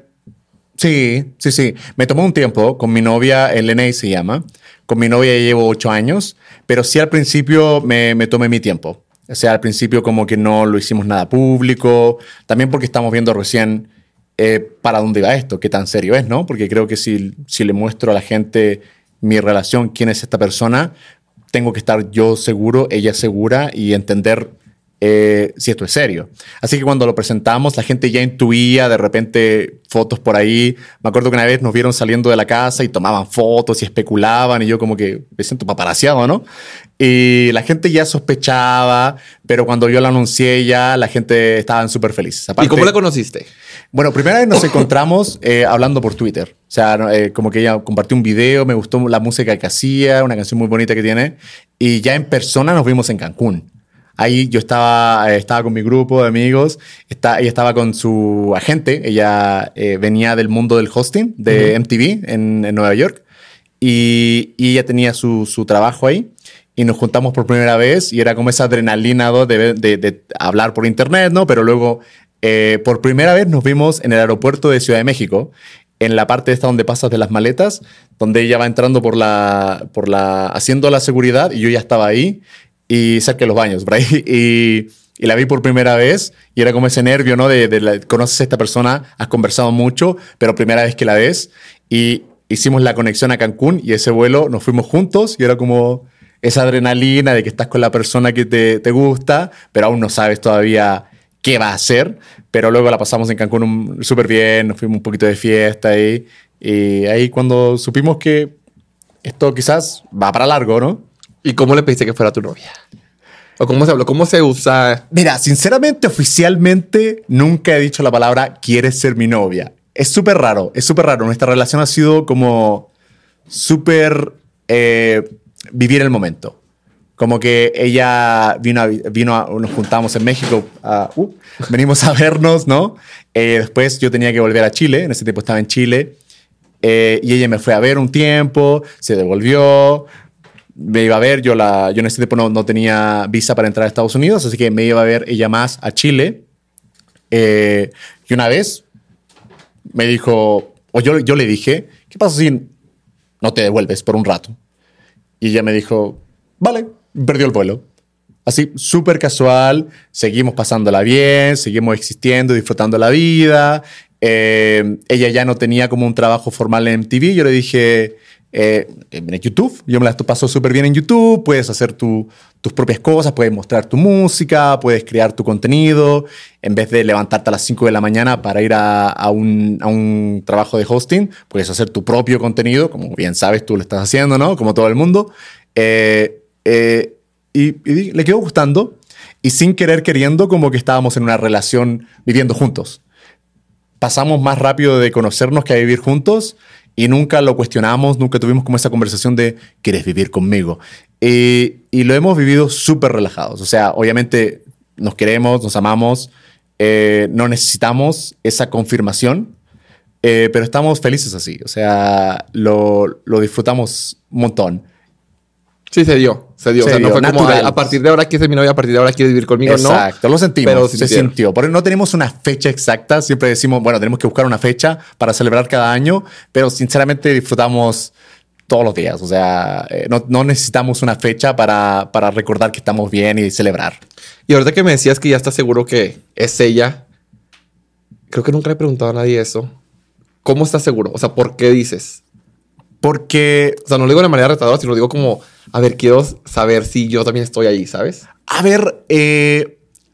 Sí, sí, sí. Me tomó un tiempo con mi novia, Elena se llama. Con mi novia ya llevo ocho años, pero sí al principio me, me tomé mi tiempo. O sea, al principio como que no lo hicimos nada público. También porque estamos viendo recién eh, para dónde va esto, qué tan serio es, ¿no? Porque creo que si, si le muestro a la gente mi relación, quién es esta persona, tengo que estar yo seguro, ella segura y entender eh, si esto es serio. Así que cuando lo presentamos, la gente ya intuía de repente fotos por ahí. Me acuerdo que una vez nos vieron saliendo de la casa y tomaban fotos y especulaban y yo como que me siento paparaciado, ¿no? Y la gente ya sospechaba, pero cuando yo la anuncié ya la gente estaban súper felices. Aparte, ¿y cómo la conociste? Bueno, primera vez nos encontramos eh, hablando por Twitter. O sea, eh, como que ella compartió un video, me gustó la música que hacía, una canción muy bonita que tiene. Y ya en persona nos vimos en Cancún. Ahí yo estaba, eh, estaba con mi grupo de amigos, está, ella estaba con su agente, ella eh, venía del mundo del hosting de uh-huh. M T V en, en Nueva York y, y ella tenía su, su trabajo ahí y nos juntamos por primera vez y era como esa adrenalina de, de, de hablar por internet, ¿no? Pero luego eh, por primera vez nos vimos en el aeropuerto de Ciudad de México, en la parte esta donde pasas de las maletas, donde ella va entrando por la, por la, haciendo la seguridad y yo ya estaba ahí. Y cerca de los baños, por ahí. Y, y la vi por primera vez. Y era como ese nervio, ¿no? De, de la, conoces a esta persona, has conversado mucho, pero primera vez que la ves. Y hicimos la conexión a Cancún y ese vuelo nos fuimos juntos. Y era como esa adrenalina de que estás con la persona que te, te gusta, pero aún no sabes todavía qué va a hacer. Pero luego la pasamos en Cancún súper bien, nos fuimos un poquito de fiesta ahí. Y ahí cuando supimos que esto quizás va para largo, ¿no? ¿Y cómo le pediste que fuera tu novia? ¿O cómo se habló? ¿Cómo se usa? Mira, sinceramente, oficialmente, nunca he dicho la palabra ¿quieres ser mi novia? Es súper raro, es súper raro. Nuestra relación ha sido como súper eh, vivir el momento. Como que ella vino, a, vino a, nos juntamos en México, a, uh, venimos a vernos, ¿no? Eh, después yo tenía que volver a Chile, en ese tiempo estaba en Chile, eh, y ella me fue a ver un tiempo, se devolvió, me iba a ver, yo, la, yo en ese tiempo no, no tenía visa para entrar a Estados Unidos, así que me iba a ver ella más a Chile. Eh, y una vez me dijo, o yo, yo le dije, ¿qué pasa si no te devuelves por un rato? Y ella me dijo, vale, perdió el vuelo. Así, súper casual, seguimos pasándola bien, seguimos existiendo, disfrutando la vida. Eh, ella ya no tenía como un trabajo formal en M T V. Yo le dije, eh, en YouTube, yo me la paso súper bien en YouTube, puedes hacer tu, tus propias cosas, puedes mostrar tu música, puedes crear tu contenido, en vez de levantarte a las cinco de la mañana para ir a, a, un, a un trabajo de hosting, puedes hacer tu propio contenido, como bien sabes, tú lo estás haciendo, ¿no? Como todo el mundo. Eh, eh, y, y le quedó gustando, y sin querer queriendo, como que estábamos en una relación viviendo juntos. Pasamos más rápido de conocernos que a vivir juntos y nunca lo cuestionamos, nunca tuvimos como esa conversación de ¿quieres vivir conmigo? Y, y lo hemos vivido súper relajados. O sea, obviamente nos queremos, nos amamos, eh, no necesitamos esa confirmación, eh, pero estamos felices así. O sea, lo, lo disfrutamos un montón. Sí, se dio, se dio. Se o sea, dio, no fue natural. como, a partir de ahora quieres ser mi novia, a partir de ahora quieres vivir conmigo, Exacto, no. Exacto, lo sentimos, pero se sintieron. sintió. Porque no tenemos una fecha exacta, siempre decimos, bueno, tenemos que buscar una fecha para celebrar cada año, pero sinceramente disfrutamos todos los días. O sea, eh, no, no necesitamos una fecha para, para recordar que estamos bien y celebrar. Y ahorita que me decías que ya estás seguro que es ella, creo que nunca le he preguntado a nadie eso. ¿Cómo estás seguro? O sea, ¿por qué dices? Porque, O sea, no lo digo de manera retadora, sino lo digo como, a ver, quiero saber si yo también estoy ahí, ¿sabes? a ver, eh,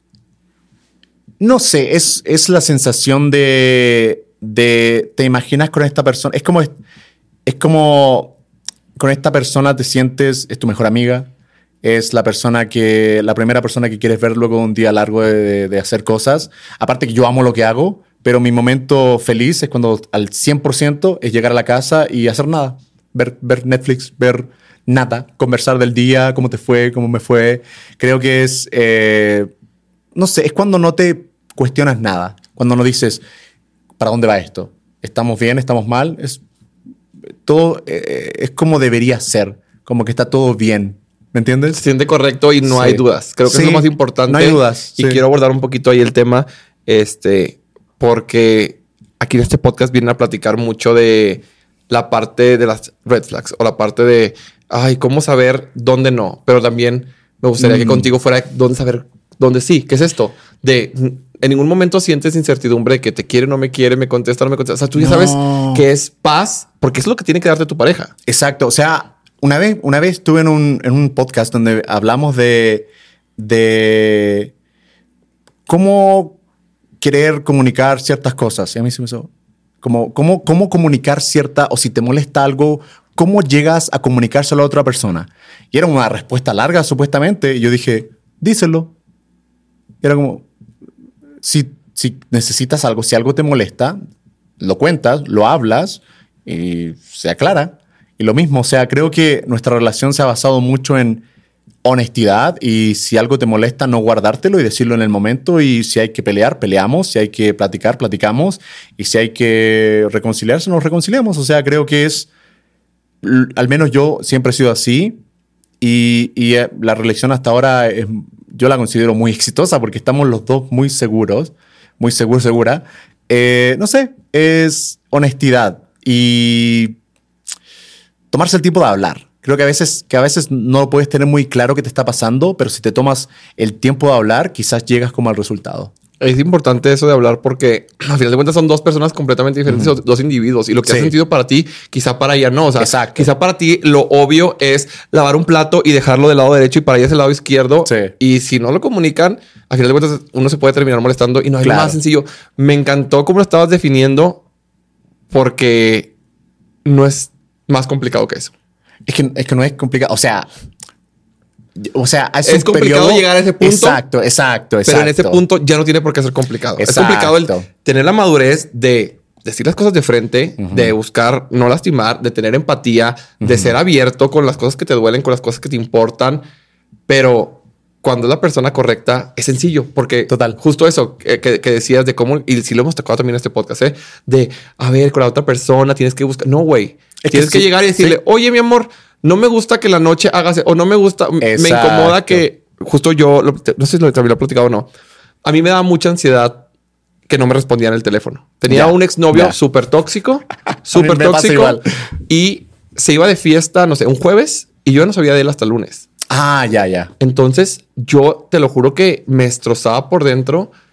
no sé, es, es la sensación de, de, te imaginas con esta persona, es como, es como, con esta persona te sientes, es tu mejor amiga, es la persona que, la primera persona que quieres ver luego de un día largo de, de, de hacer cosas. Aparte que yo amo lo que hago, pero mi momento feliz es cuando al cien por ciento es llegar a la casa y hacer nada. Ver, ver Netflix, ver nada, conversar del día, cómo te fue, cómo me fue. Creo que es, eh, no sé, es cuando no te cuestionas nada. Cuando no dices, ¿para dónde va esto? ¿Estamos bien? ¿Estamos mal? Es, todo eh, es como debería ser, como que está todo bien. ¿Me entiendes? Se siente correcto y no Sí. hay dudas. Creo que Sí, es lo más importante. no hay dudas, Y sí. quiero abordar un poquito ahí el tema, este, porque aquí en este podcast vienen a platicar mucho de la parte de las red flags o la parte de, ay, cómo saber dónde no. Pero también me gustaría Mm. que contigo fuera dónde saber dónde sí. ¿Qué es esto? De en ningún momento sientes incertidumbre de que te quiere, no me quiere, me contesta, no me contesta. O sea, tú ya No. sabes que es paz porque es lo que tiene que darte tu pareja. Exacto. O sea, una vez, una vez estuve en un, en un podcast donde hablamos de, de cómo querer comunicar ciertas cosas. Y a mí se me hizo como cómo, cómo comunicar cierta, o si te molesta algo, cómo llegas a comunicárselo a otra persona. Y era una respuesta larga, supuestamente. Y yo dije, díselo. Y era como, si, si necesitas algo, si algo te molesta, lo cuentas, lo hablas y se aclara. Y lo mismo, o sea, creo que nuestra relación se ha basado mucho en honestidad y si algo te molesta, no guardártelo y decirlo en el momento. Y si hay que pelear, peleamos. Si hay que platicar, platicamos. Y si hay que reconciliarse, nos reconciliamos. O sea, creo que es, l- al menos yo siempre he sido así. Y, y eh, la relación hasta ahora es, yo la considero muy exitosa porque estamos los dos muy seguros, muy seguro, segura. Eh, no sé, es honestidad y tomarse el tiempo de hablar. Creo que a veces, que a veces no puedes tener muy claro qué te está pasando, pero si te tomas el tiempo de hablar, quizás llegas como al resultado. Es importante eso de hablar porque al final de cuentas son dos personas completamente diferentes, uh-huh. dos individuos. Y lo que Sí. ha sentido para ti, quizá para ella no. O sea, Exacto. quizá para ti lo obvio es lavar un plato y dejarlo del lado derecho y para ella es el lado izquierdo. Sí. Y si no lo comunican, al final de cuentas uno se puede terminar molestando y no hay Claro. más sencillo. Me encantó cómo lo estabas definiendo porque no es más complicado que eso. Es que, es que no es complicado. O sea, o sea, es, Es un complicado periodo- llegar a ese punto. Exacto, exacto, exacto. Pero en ese punto ya no tiene por qué ser complicado. Exacto. Es complicado el tener la madurez de decir las cosas de frente, Uh-huh. de buscar no lastimar, de tener empatía, Uh-huh. de ser abierto con las cosas que te duelen, con las cosas que te importan. Pero cuando es la persona correcta, es sencillo. Porque Total. justo eso que, que- que decías de cómo, y si lo hemos tocado también en este podcast, ¿eh? De, a ver, con la otra persona tienes que buscar. No, güey. Es que Tienes que sí, llegar y decirle, sí. oye, mi amor, no me gusta que la noche hagas, o no me gusta, me Exacto. incomoda que justo yo, lo- no sé si lo también lo he platicado o no. A mí me daba mucha ansiedad que no me respondían el teléfono. Tenía Ya, un exnovio ya. súper tóxico, súper me pasa tóxico. igual. Y se iba de fiesta, no sé, un jueves y yo no sabía de él hasta el lunes. Ah, ya, ya. Entonces yo te lo juro que me destrozaba por dentro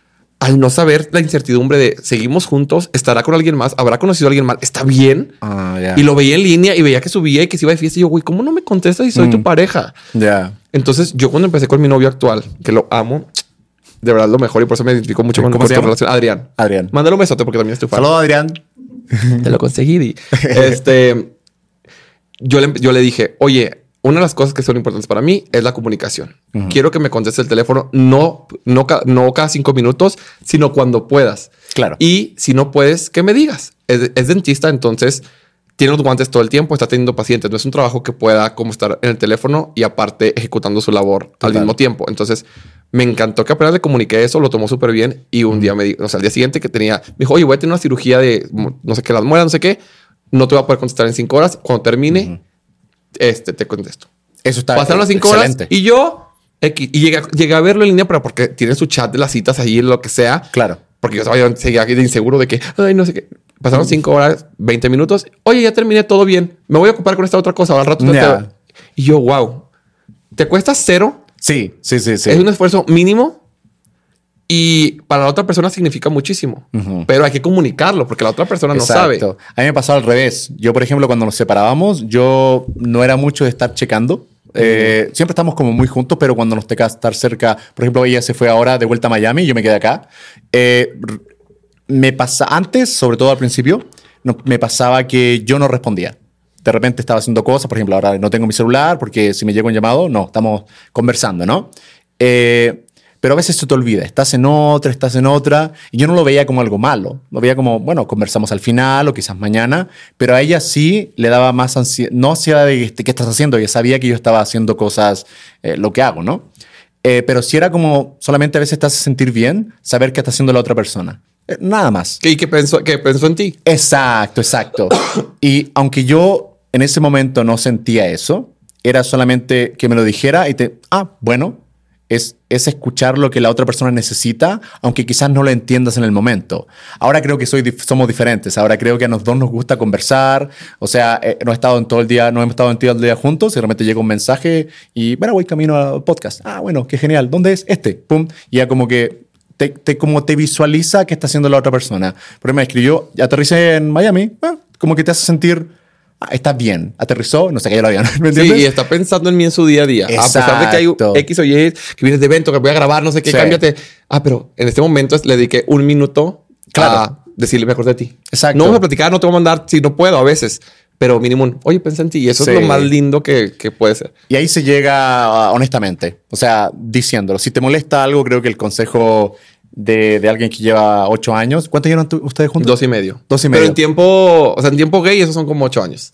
al no saber la incertidumbre de seguimos juntos, estará con alguien más, habrá conocido a alguien más, está bien. Ah, yeah. Y lo veía en línea y veía que subía y que se iba de fiesta. Y yo, güey, ¿cómo no me contestas si soy mm. tu pareja? Ya. Yeah. Entonces, yo cuando empecé con mi novio actual, que lo amo, de verdad lo mejor y por eso me identifico mucho con, con tu relación. Adrián. Adrián. Mándale un besote porque también estoy fan. Saludos, Adrián. Te lo conseguí. Di. Este, yo le, yo le dije, oye, una de las cosas que son importantes para mí es la comunicación. Uh-huh. Quiero que me conteste el teléfono, no, no, no cada cinco minutos, sino cuando puedas. Claro. Y si no puedes, que me digas. Es, es dentista, entonces tiene los guantes todo el tiempo, está teniendo pacientes. No es un trabajo que pueda como estar en el teléfono y aparte ejecutando su labor Total. Al mismo tiempo. Entonces me encantó que apenas le comuniqué eso, lo tomó súper bien. Y un uh-huh. día me dijo, o sea, al día siguiente que tenía, me dijo, oye, voy a tener una cirugía de no sé qué, las muelas, no sé qué. No te voy a poder contestar en cinco horas. Cuando termine, uh-huh. este, te contesto. Eso está Pasaron las cinco excelente. Horas y yo X, y llegué, llegué a verlo en línea, pero porque tienen su chat de las citas allí, lo que sea. Claro. Porque yo estaba seguía aquí de inseguro de que, ay, no sé qué. Pasaron cinco horas, veinte minutos. Oye, ya terminé todo bien. Me voy a ocupar con esta otra cosa. Al rato. Yeah. Te... Y yo, wow. ¿Te cuesta cero? Sí, sí, sí, sí. Es un esfuerzo mínimo y para la otra persona significa muchísimo. Uh-huh. Pero hay que comunicarlo porque la otra persona Exacto. no sabe. A mí me pasó al revés. Yo, por ejemplo, cuando nos separábamos, yo no era mucho de estar checando. Eh, uh-huh. Siempre estamos como muy juntos, pero cuando nos toca estar cerca, por ejemplo, ella se fue ahora de vuelta a Miami y yo me quedé acá. Eh, me pasa antes, sobre todo al principio, no, me pasaba que yo no respondía. De repente estaba haciendo cosas, por ejemplo, ahora no tengo mi celular porque si me llega un llamado, no, estamos conversando, ¿no? Eh, pero a veces se te olvida, estás en otra, estás en otra, y yo no lo veía como algo malo, lo veía como, bueno, conversamos al final o quizás mañana, pero a ella sí le daba más ansiedad, no ansiedad de qué estás haciendo, ella sabía que yo estaba haciendo cosas, eh, lo que hago, ¿no? Eh, pero sí era como, solamente a veces te hace sentir bien saber qué está haciendo la otra persona. Eh, nada más. ¿Y qué pensó, qué pensó en ti? Exacto, exacto. Y aunque yo en ese momento no sentía eso, era solamente que me lo dijera y te, ah, bueno, es, es escuchar lo que la otra persona necesita, aunque quizás no lo entiendas en el momento. Ahora creo que soy, somos diferentes. Ahora creo que a los dos nos gusta conversar. O sea, eh, no he estado en todo el día, no hemos estado en todo el día juntos y de repente llega un mensaje y, bueno, voy camino al podcast. Ah, bueno, qué genial. ¿Dónde es? Este. Pum. Y ya como que te, te, como te visualiza qué está haciendo la otra persona. Por ejemplo, me escribió, aterricé en Miami. Ah, como que te hace sentir... está bien, aterrizó, no se cayó el avión. ¿Me entiendes? Sí, y está pensando en mí en su día a día. Exacto. A pesar de que hay X o Y, que vienes de evento, que voy a grabar, no sé qué, sí. Cámbiate. Ah, pero en este momento le dediqué un minuto claro. a decirle, me acordé de ti. Exacto. No vamos a platicar, no te voy a mandar, si no puedo a veces. Pero mínimo, oye, pensé en ti. Y eso sí. es lo más lindo que, que puede ser. Y ahí se llega honestamente. O sea, diciéndolo. Si te molesta algo, creo que el consejo... De, de alguien que lleva ocho años. ¿Cuánto llevan ustedes juntos? Dos y medio. Dos y medio. Pero en tiempo... O sea, en tiempo gay esos son como ocho años.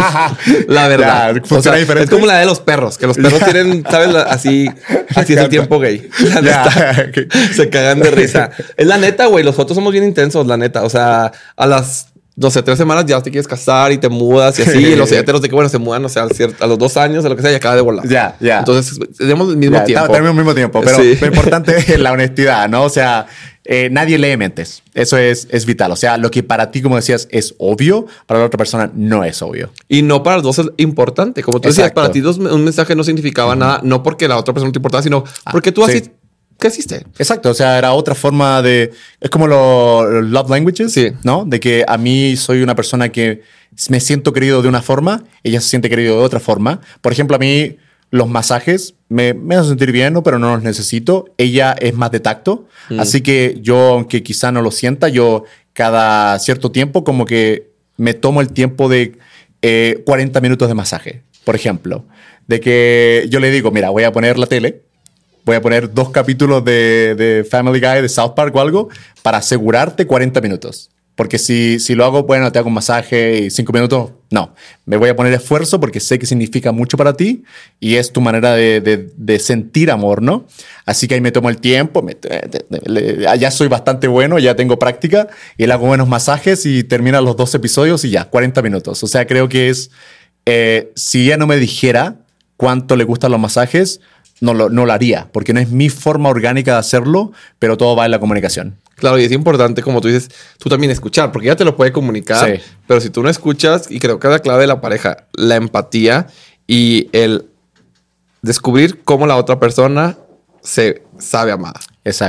La verdad. Ya, o sea, es como la de los perros. Que los perros tienen... ¿Sabes? Así... Así es el tiempo gay. La neta. Se cagan de risa. Es la neta, güey. Los fotos somos bien intensos, la neta. O sea, a las... No sé, tres semanas ya te quieres casar y te mudas y así. Y los heteros de que, bueno, se mudan, o sea, a los dos años o lo que sea, y acaba de volar. Ya, ya. Entonces, tenemos el mismo ya, tiempo. Tenemos el mismo tiempo, pero sí. Lo importante es la honestidad, ¿no? O sea, eh, nadie lee mentes. Eso es, es vital. O sea, lo que para ti, como decías, es obvio, para la otra persona no es obvio. Y no para los dos es importante. Como tú Exacto. decías, para ti dos, un mensaje no significaba uh-huh. nada, no porque la otra persona no te importaba, sino ah, porque tú así... Sí. ¿Qué hiciste? Exacto, o sea, era otra forma de... Es como los lo love languages, sí. ¿no? De que a mí soy una persona que me siento querido de una forma, ella se siente querido de otra forma. Por ejemplo, a mí los masajes me, me hacen sentir bien, ¿no? Pero no los necesito. Ella es más de tacto, mm. así que yo, aunque quizá no lo sienta, yo cada cierto tiempo como que me tomo el tiempo de eh, cuarenta minutos de masaje, por ejemplo. De que yo le digo, mira, voy a poner la tele, voy a poner dos capítulos de, de Family Guy, de South Park o algo, para asegurarte cuarenta minutos. Porque si, si lo hago, bueno, te hago un masaje y cinco minutos, no. Me voy a poner esfuerzo porque sé que significa mucho para ti y es tu manera de, de, de sentir amor, ¿no? Así que ahí me tomo el tiempo, me, de, de, de, ya soy bastante bueno, ya tengo práctica y le hago buenos masajes y terminan los dos episodios y ya, cuarenta minutos. O sea, creo que es, eh, si ella no me dijera cuánto le gustan los masajes, No lo, no lo haría, porque no es mi forma orgánica de hacerlo, pero todo va en la comunicación. Claro, y es importante, como tú dices, tú también escuchar, porque ella te lo puede comunicar, sí. pero si tú no escuchas, y creo que es la clave de la pareja, la empatía y el descubrir cómo la otra persona se sabe amada. Exacto.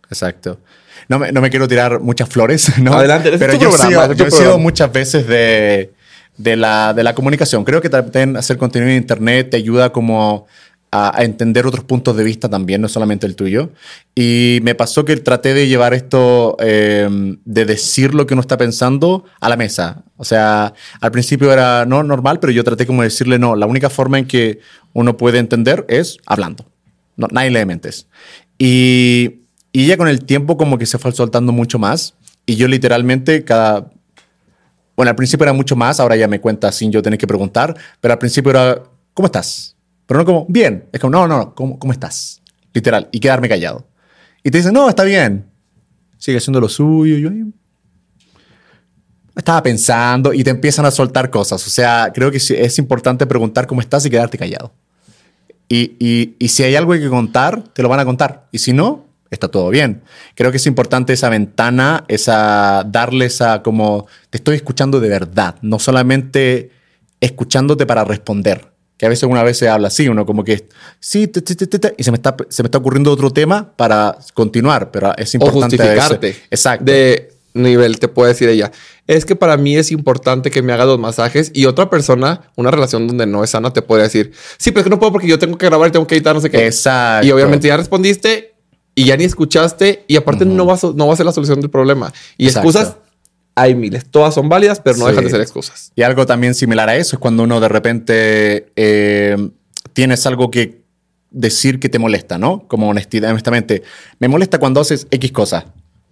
exacto. No me, no me quiero tirar muchas flores, ¿no? Adelante, pero yo, programa, sigo, yo he sido muchas veces de, de, la, de la comunicación. Creo que también hacer contenido en internet te ayuda como a, a entender otros puntos de vista también, no solamente el tuyo. Y me pasó que traté de llevar esto, eh, de decir lo que uno está pensando a la mesa. O sea, al principio era no normal, pero yo traté como de decirle no, la única forma en que uno puede entender es hablando. No, nadie le mentes. Y... Y ya con el tiempo como que se fue soltando mucho más. Y yo literalmente cada... Bueno, al principio era mucho más, ahora ya me cuenta sin yo tener que preguntar. Pero al principio era, ¿cómo estás? Pero no como, bien. Es como, no, no, no, ¿cómo, cómo estás? Literal. Y quedarme callado. Y te dicen, no, está bien. Sigue haciendo lo suyo. Y yo estaba pensando y te empiezan a soltar cosas. O sea, creo que es importante preguntar cómo estás y quedarte callado. Y, y, y si hay algo que contar, te lo van a contar. Y si no... está todo bien. Creo que es importante esa ventana, esa, darle esa como, te estoy escuchando de verdad, no solamente escuchándote para responder. Que a veces una vez se habla así, uno como que, sí, te, te, te, te, y se me, está, se me está ocurriendo otro tema para continuar, pero es importante. O justificarte. Exacto. De nivel, te puede decir ella, es que para mí es importante que me haga los masajes, y otra persona, una relación donde no es sana, te puede decir, sí, pero es que no puedo porque yo tengo que grabar y tengo que editar, no sé qué. Exacto. Y obviamente ya respondiste y ya ni escuchaste, y aparte uh-huh. no, va a, no va a ser la solución del problema. Y exacto. Excusas hay miles, todas son válidas, pero no sí. dejan de ser excusas. Y algo también similar a eso es cuando uno de repente eh, tienes algo que decir que te molesta, ¿no? Como honestidad, honestamente. Me molesta cuando haces X cosa.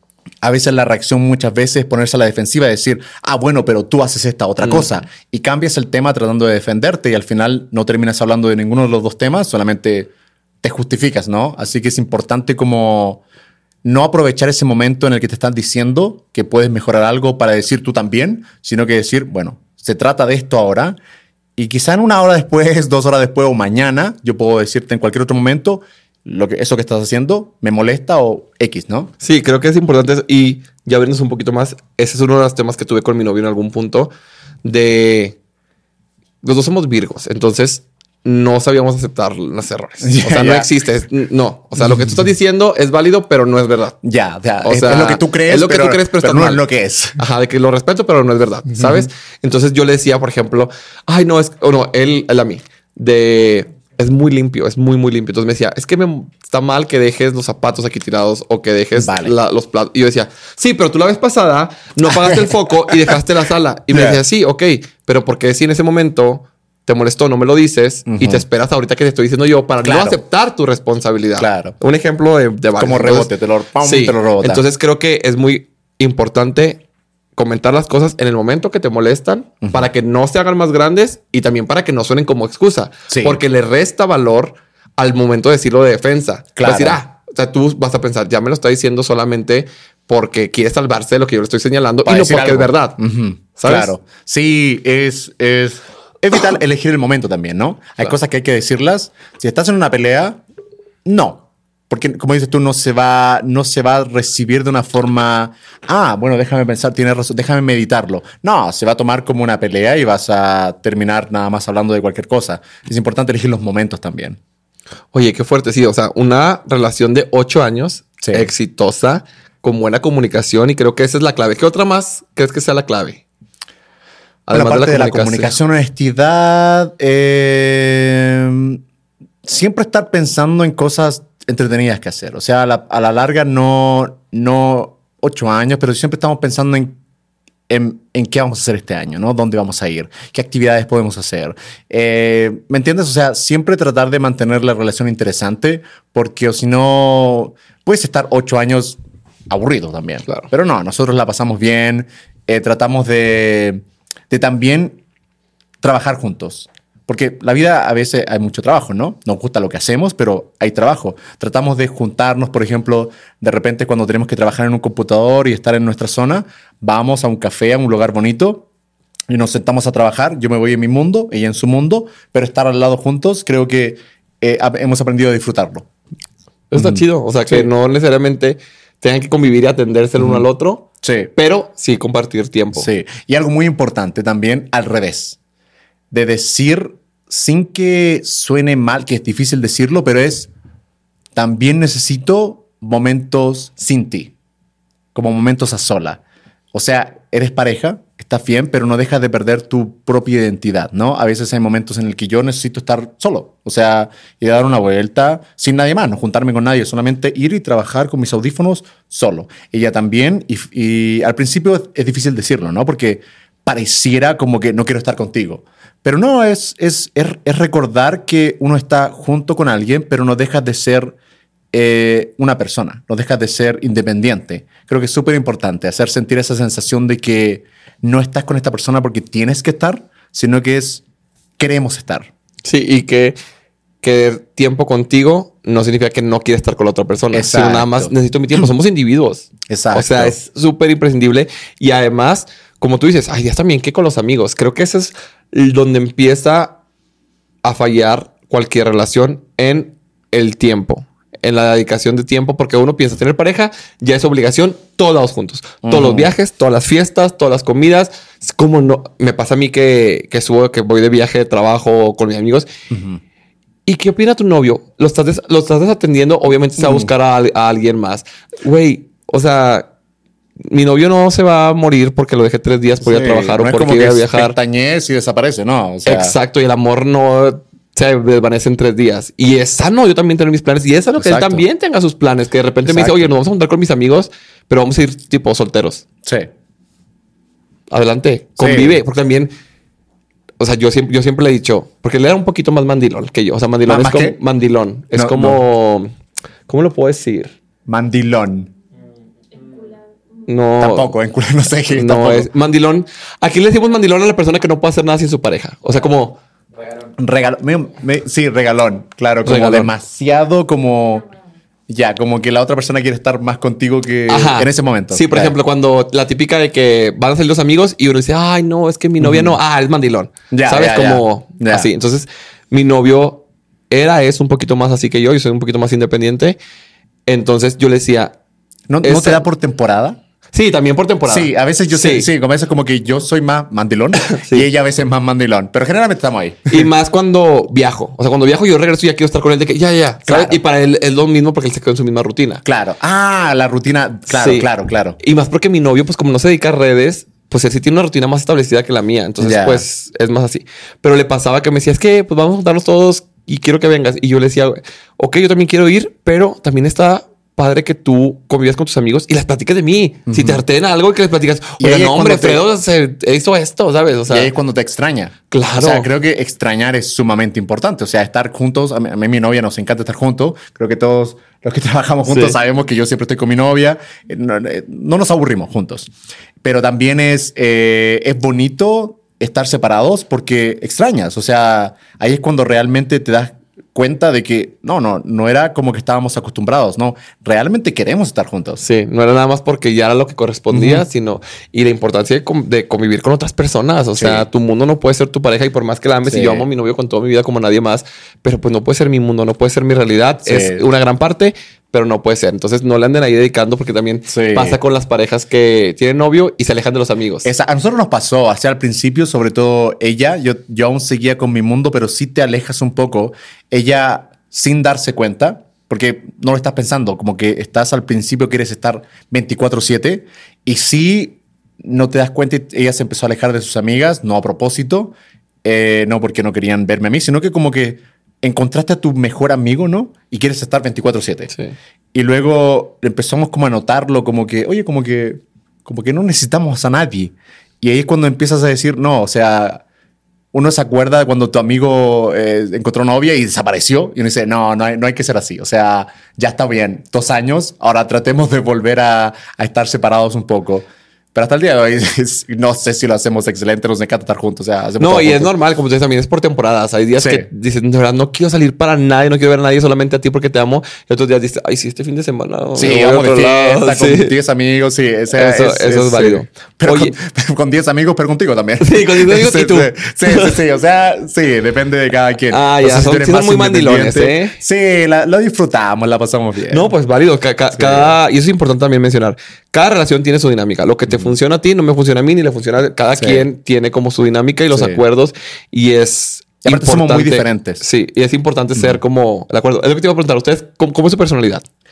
A veces la reacción muchas veces es ponerse a la defensiva y decir, ah, bueno, pero tú haces esta otra mm. cosa. Y cambias el tema tratando de defenderte y al final no terminas hablando de ninguno de los dos temas, solamente te justificas, ¿no? Así que es importante como no aprovechar ese momento en el que te están diciendo que puedes mejorar algo para decir tú también, sino que decir, bueno, se trata de esto ahora y quizá en una hora después, dos horas después o mañana, yo puedo decirte en cualquier otro momento lo que, eso que estás haciendo me molesta o X, ¿no? Sí, creo que es importante eso. Y ya vernos un poquito más, ese es uno de los temas que tuve con mi novio en algún punto de... Los dos somos virgos, entonces... no sabíamos aceptar los errores. Yeah, o sea, no yeah. existe. Es, no. O sea, lo que tú estás diciendo es válido, pero no es verdad. Ya, yeah, o sea, es, es lo que tú crees, es lo que pero, tú crees, pero, pero está no mal. Es lo que es. Ajá, de que lo respeto, pero no es verdad, uh-huh. ¿sabes? Entonces yo le decía, por ejemplo, ay, no, es... O no, él, él a mí, de... Es muy limpio, es muy, muy limpio. Entonces me decía, es que me está mal que dejes los zapatos aquí tirados o que dejes vale. la, los platos. Y yo decía, sí, pero tú la vez pasada no apagaste el foco y dejaste la sala. Y me yeah. decía, sí, ok, pero porque si en ese momento... te molestó, no me lo dices uh-huh. y te esperas ahorita que te estoy diciendo yo para claro. no aceptar tu responsabilidad. Claro. Un ejemplo de, de varios. Como rebote, entonces, te lo, pum, sí. te lo rebota. Entonces creo que es muy importante comentar las cosas en el momento que te molestan uh-huh. para que no se hagan más grandes y también para que no suenen como excusa. Sí. Porque le resta valor al momento de decirlo de defensa. Claro. Decir, ah, o sea, tú vas a pensar, ya me lo está diciendo solamente porque quiere salvarse de lo que yo le estoy señalando para y no porque algo. Es verdad. Uh-huh. ¿Sabes? Claro. Sí, es... es... Es vital elegir el momento también, ¿no? Hay claro. cosas que hay que decirlas. Si estás en una pelea, no. Porque, como dices tú, no se va, no se va a recibir de una forma... Ah, bueno, déjame pensar, tienes razón, déjame meditarlo. No, se va a tomar como una pelea y vas a terminar nada más hablando de cualquier cosa. Es importante elegir los momentos también. Oye, qué fuerte. Sí, o sea, una relación de ocho años, sí. exitosa, con buena comunicación y creo que esa es la clave. ¿Qué otra más crees que sea la clave? Además bueno, aparte de la, de la comunicación, honestidad, eh, siempre estar pensando en cosas entretenidas que hacer. O sea, a la, a la larga no, no ocho años, pero siempre estamos pensando en, en, en qué vamos a hacer este año, ¿no? ¿Dónde vamos a ir? ¿Qué actividades podemos hacer? Eh, ¿Me entiendes? O sea, siempre tratar de mantener la relación interesante porque o si no, puedes estar ocho años aburrido también. Claro. Pero no, nosotros la pasamos bien, eh, tratamos de... de también trabajar juntos. Porque la vida a veces hay mucho trabajo, ¿no? Nos gusta lo que hacemos, pero hay trabajo. Tratamos de juntarnos, por ejemplo, de repente cuando tenemos que trabajar en un computador y estar en nuestra zona, vamos a un café, a un lugar bonito y nos sentamos a trabajar. Yo me voy en mi mundo, ella en su mundo, pero estar al lado juntos creo que eh, hemos aprendido a disfrutarlo. Está mm. chido. O sea, que sí. no necesariamente tengan que convivir y atenderse el mm. uno al otro. Sí. Pero sí compartir tiempo. Sí. Y algo muy importante también, al revés. De decir sin que suene mal, que es difícil decirlo, pero es también necesito momentos sin ti, como momentos a sola. O sea, eres pareja, estás bien, pero no dejas de perder tu propia identidad, ¿no? A veces hay momentos en el que yo necesito estar solo, o sea, ir a dar una vuelta sin nadie más, no juntarme con nadie, solamente ir y trabajar con mis audífonos solo. Ella también, y, y al principio es difícil decirlo, ¿no? Porque pareciera como que no quiero estar contigo. Pero no, es, es, es, es recordar que uno está junto con alguien, pero no dejas de ser eh, una persona, no dejas de ser independiente. Creo que es súper importante hacer sentir esa sensación de que no estás con esta persona porque tienes que estar, sino que es queremos estar. Sí, y que, que tiempo contigo no significa que no quieres estar con la otra persona. Exacto. Sino nada más necesito mi tiempo. Somos individuos. Exacto. O sea, es súper imprescindible. Y además, como tú dices, ay, ya también que con los amigos. Creo que ese es donde empieza a fallar cualquier relación, en el tiempo, en la dedicación de tiempo, porque uno piensa tener pareja, ya es obligación, todos vamos juntos. Uh-huh. Todos los viajes, todas las fiestas, todas las comidas. Es como no, me pasa a mí que, que subo, que voy de viaje de trabajo con mis amigos. Uh-huh. ¿Y qué opina tu novio? Lo estás, des- lo estás desatendiendo, obviamente se va a buscar a, a alguien más. Güey, o sea, mi novio no se va a morir porque lo dejé tres días por ir a trabajar, no o porque iba a viajar. Pestañez y desaparece, ¿no? O sea, exacto, y el amor no se desvanece en tres días. Y es sano yo también tener mis planes. Y es sano que él también tenga sus planes. Que de repente exacto. me dice, oye, nos vamos a juntar con mis amigos, pero vamos a ir tipo solteros. Sí. Adelante, convive. Sí. Porque también, o sea, yo siempre, yo siempre le he dicho, porque él era un poquito más mandilón que yo. O sea, mandilón es como qué? mandilón. Es no, como, no. ¿cómo lo puedo decir? Mandilón. No. Tampoco, en culo no sé qué. No tampoco. es mandilón. Aquí le decimos mandilón a la persona que no puede hacer nada sin su pareja. O sea, como regalón. Regalón. Me, me, sí, regalón. Claro, como regalón. demasiado como ya, como que la otra persona quiere estar más contigo que Ajá. en ese momento. Sí, por claro. ejemplo, cuando la típica de que van a salir los amigos y uno dice, ay, no, es que mi novia uh-huh. no. Ah, es mandilón. Ya, ¿sabes? Ya, como ya. así. Entonces, mi novio era, es un poquito más así que yo. Yo soy un poquito más independiente. Entonces, yo le decía, ¿no, ¿no te da por temporada? Sí, también por temporada. Sí, a veces yo sí, sí, sí a veces como que yo soy más mandilón sí. y ella a veces más mandilón, pero generalmente estamos ahí. Y más cuando viajo. O sea, cuando viajo yo regreso y ya quiero estar con él de que ya, ya. Claro. Y para él es lo mismo porque él se quedó en su misma rutina. Claro. Ah, la rutina. Claro, sí. claro, claro. Y más porque mi novio, pues como no se dedica a redes, pues él sí tiene una rutina más establecida que la mía. Entonces, yeah. pues es más así. Pero le pasaba que me decía, es que pues vamos a juntarnos todos y quiero que vengas. Y yo le decía, ok, yo también quiero ir, pero también está padre que tú convivas con tus amigos y les platiques de mí. Uh-huh. Si te harten algo y que les platicas, oye, no, hombre, te... Fredo se hizo esto, ¿sabes? O sea, y ahí es cuando te extraña. Claro. O sea, creo que extrañar es sumamente importante. O sea, estar juntos. A mí, a mí mi novia nos encanta estar juntos. Creo que todos los que trabajamos juntos sí. sabemos que yo siempre estoy con mi novia. No, no nos aburrimos juntos. Pero también es, eh, es bonito estar separados porque extrañas. O sea, ahí es cuando realmente te das cuenta de que no, no, no era como que estábamos acostumbrados, no, realmente queremos estar juntos. Sí, no era nada más porque ya era lo que correspondía, uh-huh. sino y la importancia de, com- de convivir con otras personas. O sí. sea, tu mundo no puede ser tu pareja y por más que la ames sí. y yo amo a mi novio con toda mi vida como nadie más, pero pues no puede ser mi mundo, no puede ser mi realidad. Sí. Es una gran parte, pero no puede ser. Entonces no le anden ahí dedicando porque también sí. pasa con las parejas que tienen novio y se alejan de los amigos. Esa, a nosotros nos pasó, hacia al principio, sobre todo ella, yo, yo aún seguía con mi mundo, pero sí te alejas un poco. Ella, sin darse cuenta, porque no lo estás pensando, como que estás al principio, quieres estar veinticuatro siete y sí no te das cuenta y ella se empezó a alejar de sus amigas, no a propósito, eh, no porque no querían verme a mí, sino que como que encontraste a tu mejor amigo, ¿no? Y quieres estar veinticuatro siete. Sí. Y luego empezamos como a notarlo, como que, oye, como que, como que no necesitamos a nadie. Y ahí es cuando empiezas a decir, no, o sea, uno se acuerda cuando tu amigo eh, encontró novia y desapareció. Y uno dice, no, no hay, no hay que ser así. O sea, ya está bien, dos años, ahora tratemos de volver a, a estar separados un poco. Pero hasta el día de hoy es, no sé si lo hacemos excelente, nos encanta estar juntos. O sea, hacemos no, y juntos. Es normal, como tú dices, también es por temporadas. Hay días sí. que dicen, de verdad, no quiero salir para nadie, no quiero ver a nadie, solamente a ti porque te amo. Y otros días dices, ay, sí, este fin de semana. Sí, vamos de fiesta con sí. diez amigos, sí. Ese, eso, es, eso es, es válido. Sí. Pero Oye, con, con diez amigos, pero contigo también. Sí, con diez amigos sí, y tú. Sí, sí, sí, sí. O sea, sí, depende de cada quien. Ah, ya, Entonces, son, son muy mandilones, ¿eh? Sí, la, lo disfrutamos, la pasamos bien. No, pues válido. Ca, ca, sí. cada, y eso es importante también mencionar. Cada relación tiene su dinámica. Lo que te mm. funciona a ti no me funciona a mí ni le funciona a cada sí. quien tiene como su dinámica y los sí. acuerdos y es y aparte somos muy diferentes. Sí, y es importante mm. ser como el acuerdo. Es lo que te iba a preguntar. ¿Ustedes cómo, cómo es su personalidad?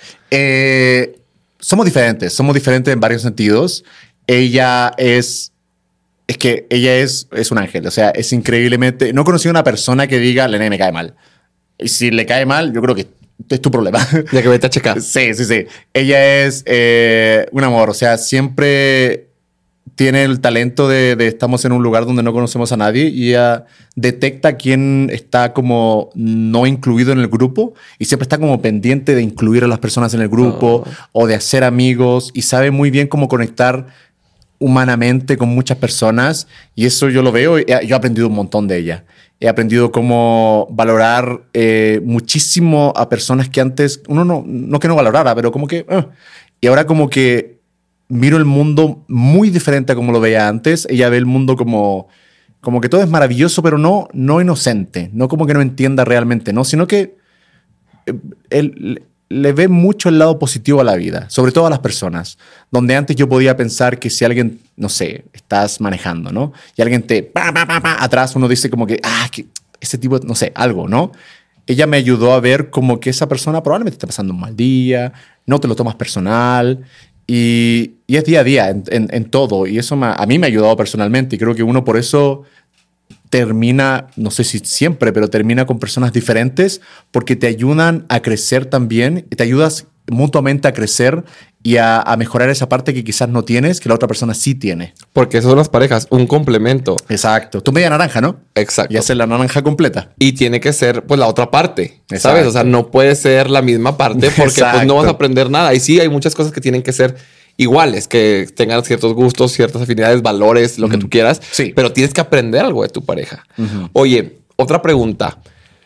Eh, somos diferentes, somos diferentes en varios sentidos. Ella es... Es que ella es, es un ángel, o sea, es increíblemente... No he conocido una persona que diga, la nena me cae mal. Y si le cae mal, yo creo que es tu problema. Ya que vete a checar. Sí, sí, sí. Ella es eh, un amor, o sea, siempre tiene el talento de, de estamos en un lugar donde no conocemos a nadie y ella detecta quién está como no incluido en el grupo y siempre está como pendiente de incluir a las personas en el grupo oh. o de hacer amigos y sabe muy bien cómo conectar humanamente con muchas personas y eso yo lo veo. Yo he aprendido un montón de ella. He aprendido cómo valorar eh, muchísimo a personas que antes uno no, no que no valorara, pero como que... Uh, y ahora como que miro el mundo muy diferente a como lo veía antes. Ella ve el mundo como, como que todo es maravilloso, pero no, no inocente. No como que no entienda realmente, ¿no? Sino que eh, él... le ve mucho el lado positivo a la vida, sobre todo a las personas. Donde antes yo podía pensar que si alguien, no sé, estás manejando, ¿no? Y alguien te... Pa, pa, pa, pa, atrás uno dice como que, ah, que ese tipo, no sé, algo, ¿no? Ella me ayudó a ver como que esa persona probablemente está pasando un mal día, no te lo tomas personal y, y es día a día en, en, en todo. Y eso me, a mí me ha ayudado personalmente y creo que uno por eso... termina, no sé si siempre, pero termina con personas diferentes porque te ayudan a crecer también, te ayudas mutuamente a crecer y a, a mejorar esa parte que quizás no tienes, que la otra persona sí tiene. Porque esas son las parejas, un complemento. Exacto. Tú media naranja, ¿no? Exacto. Y hacer la naranja completa. Y tiene que ser, pues, la otra parte, Exacto. ¿sabes? O sea, no puede ser la misma parte porque pues, no vas a aprender nada. Y sí, hay muchas cosas que tienen que ser iguales, que tengan ciertos gustos, ciertas afinidades, valores, lo uh-huh. que tú quieras. Sí. Pero tienes que aprender algo de tu pareja. Uh-huh. Oye, otra pregunta.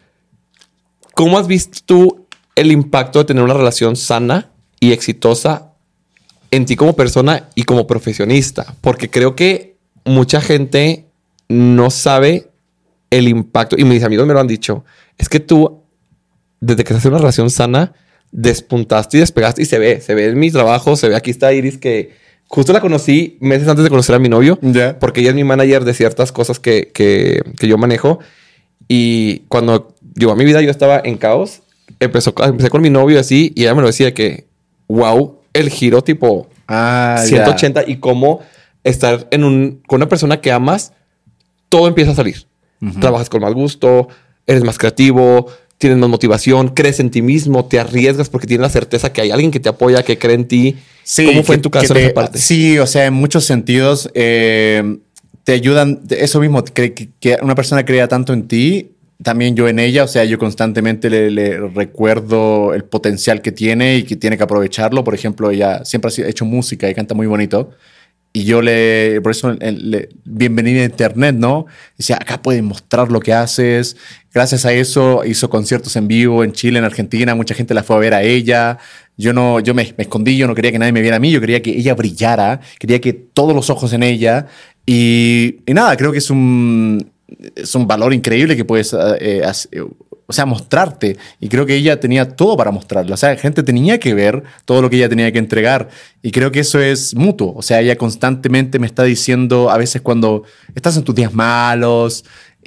¿Cómo has visto tú el impacto de tener una relación sana y exitosa en ti como persona y como profesionista? Porque creo que mucha gente no sabe el impacto. Y mis amigos me lo han dicho. Es que tú, desde que estás en una relación sana, despuntaste y despegaste y se ve, se ve en mi trabajo, se ve. Aquí está Iris, que justo la conocí meses antes de conocer a mi novio, yeah. porque ella es mi manager de ciertas cosas que, que, que yo manejo. Y cuando llegó a mi vida, yo estaba en caos. Empezó, empecé con mi novio así y ella me lo decía que, wow, el giro tipo ah, ciento ochenta yeah. y cómo estar en un, con una persona que amas, todo empieza a salir. Uh-huh. Trabajas con más gusto, eres más creativo, tienes más motivación, crees en ti mismo, te arriesgas porque tienes la certeza que hay alguien que te apoya, que cree en ti. Sí, ¿Cómo fue que, en tu caso te, en esa parte? Sí, o sea, en muchos sentidos eh, te ayudan. Eso mismo, que, que, que una persona crea tanto en ti, también yo en ella. O sea, yo constantemente le, le recuerdo el potencial que tiene y que tiene que aprovecharlo. Por ejemplo, ella siempre ha hecho música y canta muy bonito. Y yo le, por eso, le, bienvenida a Internet, ¿no? Decía, acá puedes mostrar lo que haces. Gracias a eso hizo conciertos en vivo en Chile, en Argentina. Mucha gente la fue a ver a ella. Yo no, yo me, me escondí, yo no quería que nadie me viera a mí. Yo quería que ella brillara, quería que todos los ojos en ella. Y, y nada, creo que es un, es un valor increíble que puedes eh, hacer, o sea, mostrarte. Y creo que ella tenía todo para mostrarlo. O sea, la gente tenía que ver todo lo que ella tenía que entregar. Y creo que eso es mutuo. O sea, ella constantemente me está diciendo, a veces cuando estás en tus días malos,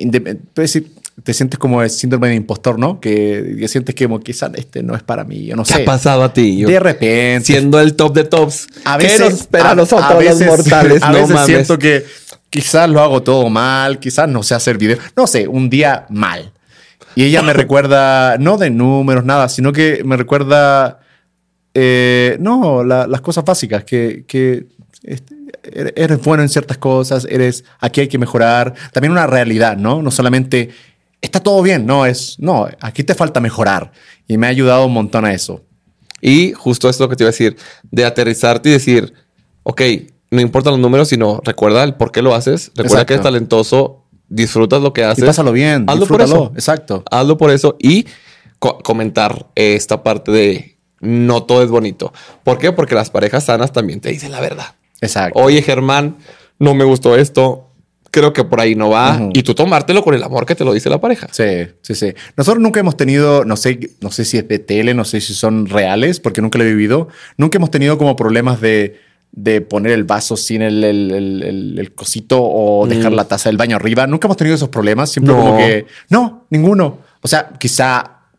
te sientes como el síndrome de impostor, ¿no? Que, que sientes que como quizás este no es para mí. Yo no ¿Qué sé. ha pasado a ti? Yo, de repente. Siendo el top de tops. A veces, ¿qué nos espera a, a nosotros a veces, los mortales? A no veces mames. siento que quizás lo hago todo mal. Quizás no sé hacer video. No sé, un día mal. Y ella me recuerda, no de números, nada, sino que me recuerda, eh, no, la, las cosas básicas, que, que este, eres bueno en ciertas cosas, eres, aquí hay que mejorar. También una realidad, ¿no? No solamente, está todo bien, no, es, no, aquí te falta mejorar. Y me ha ayudado un montón a eso. Y justo esto que te iba a decir, de aterrizarte y decir, ok, no importan los números, sino recuerda el por qué lo haces, recuerda Exacto. que eres talentoso, disfrutas lo que haces. Y pásalo bien. Hazlo por eso. Exacto. Hazlo por eso y co- comentar esta parte de no todo es bonito. ¿Por qué? Porque las parejas sanas también te dicen la verdad. Exacto. Oye, Germán, no me gustó esto. Creo que por ahí no va. Uh-huh. Y tú tomártelo con el amor que te lo dice la pareja. Sí, sí, sí. Nosotros nunca hemos tenido, no sé, no sé si es de tele, no sé si son reales, porque nunca lo he vivido. Nunca hemos tenido como problemas de... de poner el vaso sin el, el, el, el, el cosito o dejar mm. la taza del baño arriba. Nunca hemos tenido esos problemas. Siempre no. como que... No, ninguno. O sea, quizá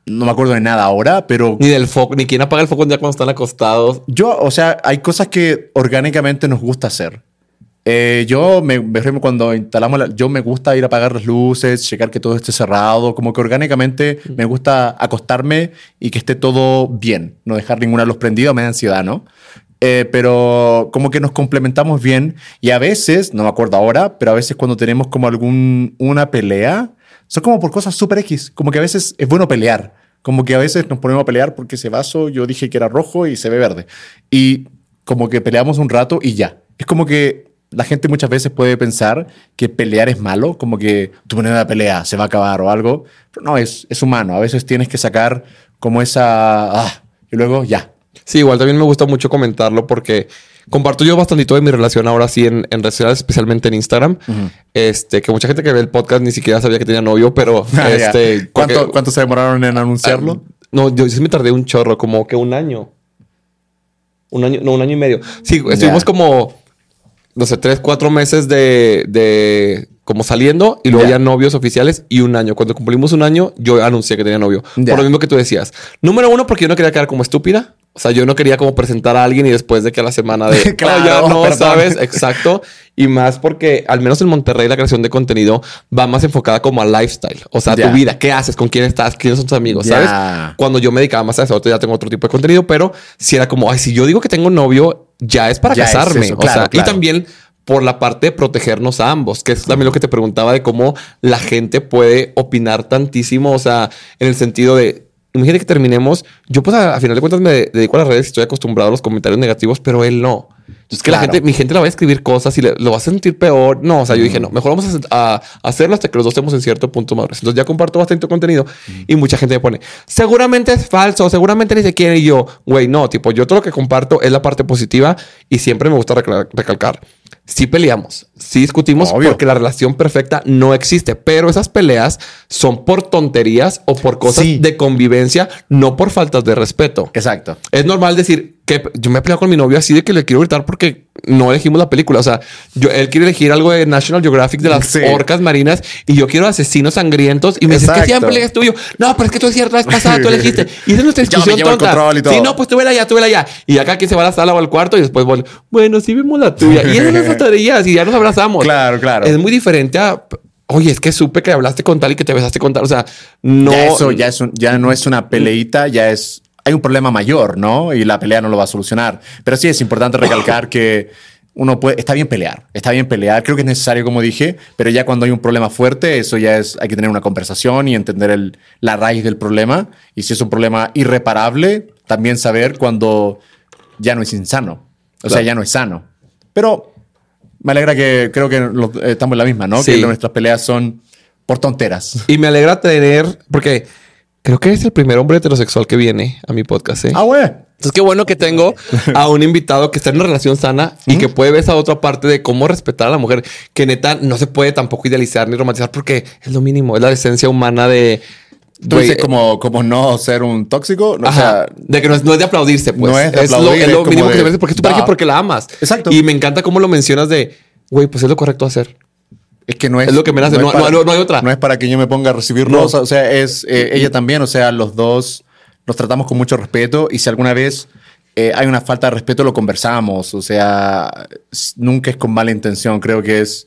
no me acuerdo de nada ahora, pero... Ni del foco, ni quién apaga el foco ya cuando están acostados. Yo, o sea, hay cosas que orgánicamente nos gusta hacer. Eh, yo, me, me refiero cuando instalamos, la, yo me gusta ir a apagar las luces, checar que todo esté cerrado, como que orgánicamente mm. me gusta acostarme y que esté todo bien, no dejar ninguna luz prendida, me da ansiedad, ¿no? Eh, pero como que nos complementamos bien y a veces, no me acuerdo ahora, pero a veces cuando tenemos como algún, una pelea, son como por cosas súper X, como que a veces es bueno pelear, como que a veces nos ponemos a pelear porque ese vaso yo dije que era rojo y se ve verde. Y como que peleamos un rato y ya. Es como que la gente muchas veces puede pensar que pelear es malo, como que tu manera de pelea se va a acabar o algo. Pero no, es, es humano. A veces tienes que sacar como esa... Ah, y luego ya. Sí, igual también me gusta mucho comentarlo porque comparto yo bastantito de mi relación ahora sí en, en redes sociales, especialmente en Instagram. Uh-huh. Este, que mucha gente que ve el podcast ni siquiera sabía que tenía novio, pero ah, este... ¿Cuánto, porque, ¿Cuánto se demoraron en anunciarlo? Uh, no, yo sí me tardé un chorro, como que un año. Un año, no, un año y medio. Sí, estuvimos yeah. como, no sé, tres, cuatro meses de, de como saliendo y luego yeah. ya novios oficiales y un año. Cuando cumplimos un año, yo anuncié que tenía novio. Yeah. Por lo mismo que tú decías. Número uno, porque yo no quería quedar como estúpida. O sea, yo no quería como presentar a alguien y después de que a la semana de... claro, oh, ya no, perdón. ¿Sabes? Exacto. Y más porque, al menos en Monterrey, la creación de contenido va más enfocada como al lifestyle. O sea, yeah. tu vida. ¿Qué haces? ¿Con quién estás? ¿Quiénes son tus amigos? Yeah. ¿Sabes? Cuando yo me dedicaba más a eso, ahorita ya tengo otro tipo de contenido. Pero si era como, ay, si yo digo que tengo novio, ya es para ya casarme. Es eso, o claro, sea, claro. Y también... por la parte de protegernos a ambos, que es también lo que te preguntaba de cómo la gente puede opinar tantísimo, o sea, en el sentido de, imagínate que terminemos, yo pues a, a final de cuentas me dedico a las redes y estoy acostumbrado a los comentarios negativos, pero él no. Entonces que claro. la gente, mi gente la va a escribir cosas y le, lo va a sentir peor. No, o sea, mm. yo dije, no, mejor vamos a, a hacerlo hasta que los dos estemos en cierto punto madures. Entonces ya comparto bastante contenido mm. y mucha gente me pone, seguramente es falso, seguramente ni se quiere. Y yo, güey, no, tipo, yo todo lo que comparto es la parte positiva y siempre me gusta recal- recalcar. Sí peleamos, sí discutimos Obvio. Porque la relación perfecta no existe, pero esas peleas son por tonterías o por cosas sí. de convivencia, no por faltas de respeto. Exacto. Es normal decir que yo me he peleado con mi novio así de que le quiero gritar porque no elegimos la película. O sea, yo, él quiere elegir algo de National Geographic de las sí. orcas marinas y yo quiero asesinos sangrientos y me dices que siempre eliges tuyo. No, pero es que tú decías la vez pasada, tú elegiste. Y esa es nuestra discusión tonta. Sí, no, pues tú vela allá, tú vela allá. Y acá quien se va a la sala o al cuarto y después bueno, bueno, sí vimos la tuya. Y esas son las tonterías y ya nos abrazamos. Claro, claro. Es muy diferente a... Oye, es que supe que hablaste con tal y que te besaste con tal. O sea, no... Ya eso ya, es un, ya no es una peleita, ya es... Hay un problema mayor, ¿no? Y la pelea no lo va a solucionar. Pero sí es importante recalcar que uno puede... Está bien pelear. Está bien pelear. Creo que es necesario, como dije. Pero ya cuando hay un problema fuerte, eso ya es... Hay que tener una conversación y entender el, la raíz del problema. Y si es un problema irreparable, también saber cuando ya no es insano. O claro. sea, ya no es sano. Pero me alegra que... Creo que lo, eh, estamos en la misma, ¿no? Sí. Que nuestras peleas son por tonteras. Y me alegra tener... Porque... Creo que es el primer hombre heterosexual que viene a mi podcast, ¿eh? Ah, güey. Entonces, qué bueno que tengo a un invitado que está en una relación sana y ¿Mm? que puede ver esa otra parte de cómo respetar a la mujer, que neta no se puede tampoco idealizar ni romantizar porque es lo mínimo, es la esencia humana de... Tú dices como, como no ser un tóxico. No, Ajá, o sea, de que no es, no es de aplaudirse, pues. No es de es aplaudir. Lo, es lo es mínimo de, que se merece porque es tu pareja porque la amas. Exacto. Y me encanta cómo lo mencionas de, güey, pues es lo correcto hacer. Es que no es... Es lo que me nace. No, no, para, no, no hay otra. No es para que yo me ponga a recibir no. rosas. O sea, es eh, ella también. O sea, los dos nos tratamos con mucho respeto. Y si alguna vez eh, hay una falta de respeto, lo conversamos. O sea, nunca es con mala intención. Creo que es...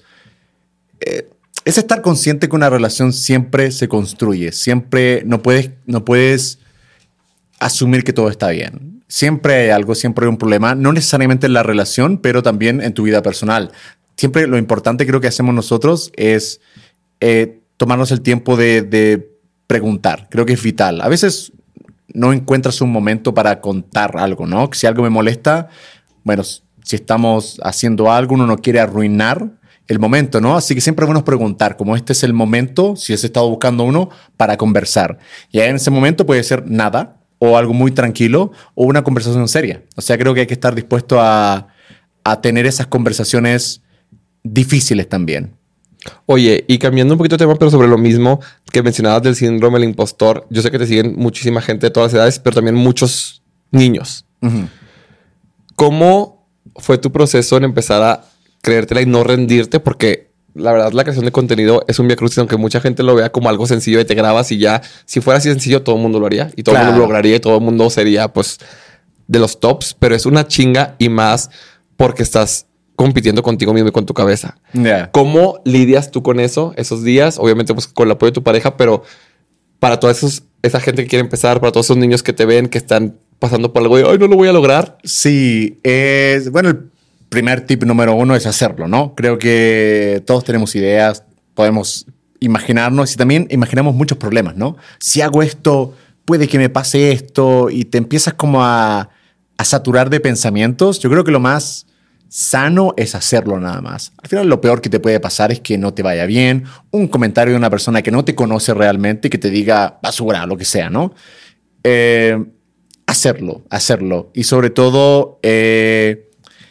Eh, es estar consciente que una relación siempre se construye. Siempre no puedes, no puedes asumir que todo está bien. Siempre hay algo, siempre hay un problema. No necesariamente en la relación, pero también en tu vida personal. Siempre lo importante creo que hacemos nosotros es eh, tomarnos el tiempo de, de preguntar. Creo que es vital. A veces no encuentras un momento para contar algo, ¿no? Si algo me molesta, bueno, si estamos haciendo algo, uno no quiere arruinar el momento, ¿no? Así que siempre es bueno preguntar, como este es el momento, si has estado buscando uno, para conversar. Y ahí en ese momento puede ser nada, o algo muy tranquilo, o una conversación seria. O sea, creo que hay que estar dispuesto a, a tener esas conversaciones difíciles también. Oye, y cambiando un poquito de tema, pero sobre lo mismo que mencionabas del síndrome del impostor, yo sé que te siguen muchísima gente de todas las edades, pero también muchos niños. Uh-huh. ¿Cómo fue tu proceso en empezar a creértela y no rendirte? Porque la verdad, la creación de contenido es un viacrucis, aunque mucha gente lo vea como algo sencillo y te grabas y ya. Si fuera así sencillo, todo el mundo lo haría y todo el Claro. mundo lo lograría y todo el mundo sería, pues, de los tops. Pero es una chinga y más porque estás compitiendo contigo mismo y con tu cabeza. Yeah. ¿Cómo lidias tú con eso esos días? Obviamente, pues, con el apoyo de tu pareja, pero para toda esos, esa gente que quiere empezar, para todos esos niños que te ven, que están pasando por algo de, ay, no lo voy a lograr. Sí, es, bueno, el primer tip número uno es hacerlo, ¿no? Creo que todos tenemos ideas, podemos imaginarnos y también imaginamos muchos problemas, ¿no? Si hago esto, puede que me pase esto y te empiezas como a, a saturar de pensamientos. Yo creo que lo más sano es hacerlo nada más. Al final lo peor que te puede pasar es que no te vaya bien, un comentario de una persona que no te conoce realmente y que te diga basura, lo que sea, ¿no? Eh, hacerlo, hacerlo. Y sobre todo, eh,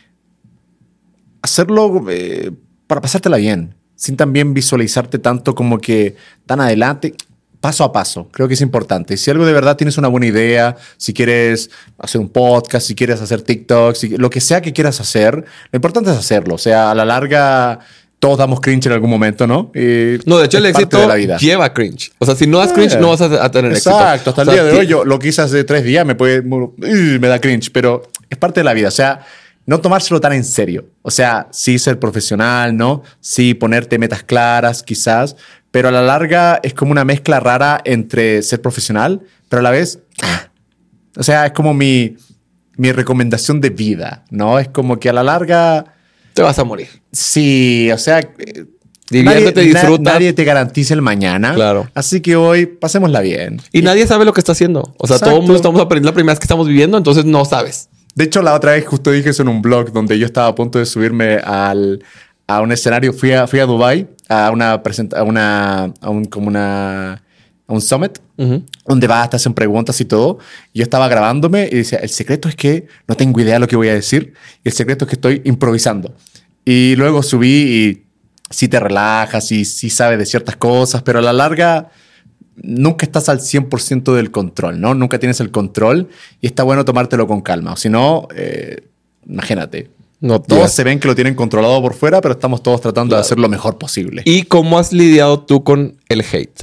hacerlo eh, para pasártela bien, sin también visualizarte tanto como que tan adelante, paso a paso. Creo que es importante. Si algo de verdad tienes una buena idea, si quieres hacer un podcast, si quieres hacer TikTok, si, lo que sea que quieras hacer, lo importante es hacerlo. O sea, a la larga todos damos cringe en algún momento, ¿no? Y No, de hecho, el es parte éxito de la vida. lleva cringe. O sea, si no das cringe, Eh, no vas a, a tener Exacto, éxito. hasta el O sea, día de ti- hoy yo lo que hice hace tres días me puede uh, me da cringe, pero es parte de la vida. O sea, no tomárselo tan en serio. O sea, sí ser profesional, ¿no? Sí ponerte metas claras, quizás, pero a la larga es como una mezcla rara entre ser profesional, pero a la vez, ah, o sea, es como mi, mi recomendación de vida, ¿no? Es como que a la larga, te vas a morir. sí, o sea, eh, Diviértete, nadie, disfruta. na- nadie te garantiza el mañana. Claro. Así que hoy pasémosla bien. Y nadie sabe lo que está haciendo. O sea, Exacto. todo el mundo estamos aprendiendo la primera vez que estamos viviendo, entonces no sabes. De hecho, la otra vez justo dije eso en un blog donde yo estaba a punto de subirme al, a un escenario. Fui a, fui a Dubai a una presenta, a una, a un, como una, a un summit Ujú. donde vas, te hacen preguntas y todo. Y yo estaba grabándome y decía, el secreto es que no tengo idea de lo que voy a decir. Y el secreto es que estoy improvisando. Y luego subí y sí te relajas y sí sabes de ciertas cosas, pero a la larga nunca estás al cien por ciento del control, ¿no? Nunca tienes el control y está bueno tomártelo con calma. O si no, eh, imagínate. No Todos digas. se ven que lo tienen controlado por fuera, pero estamos todos tratando Claro. de hacer lo mejor posible. ¿Y cómo has lidiado tú con el hate?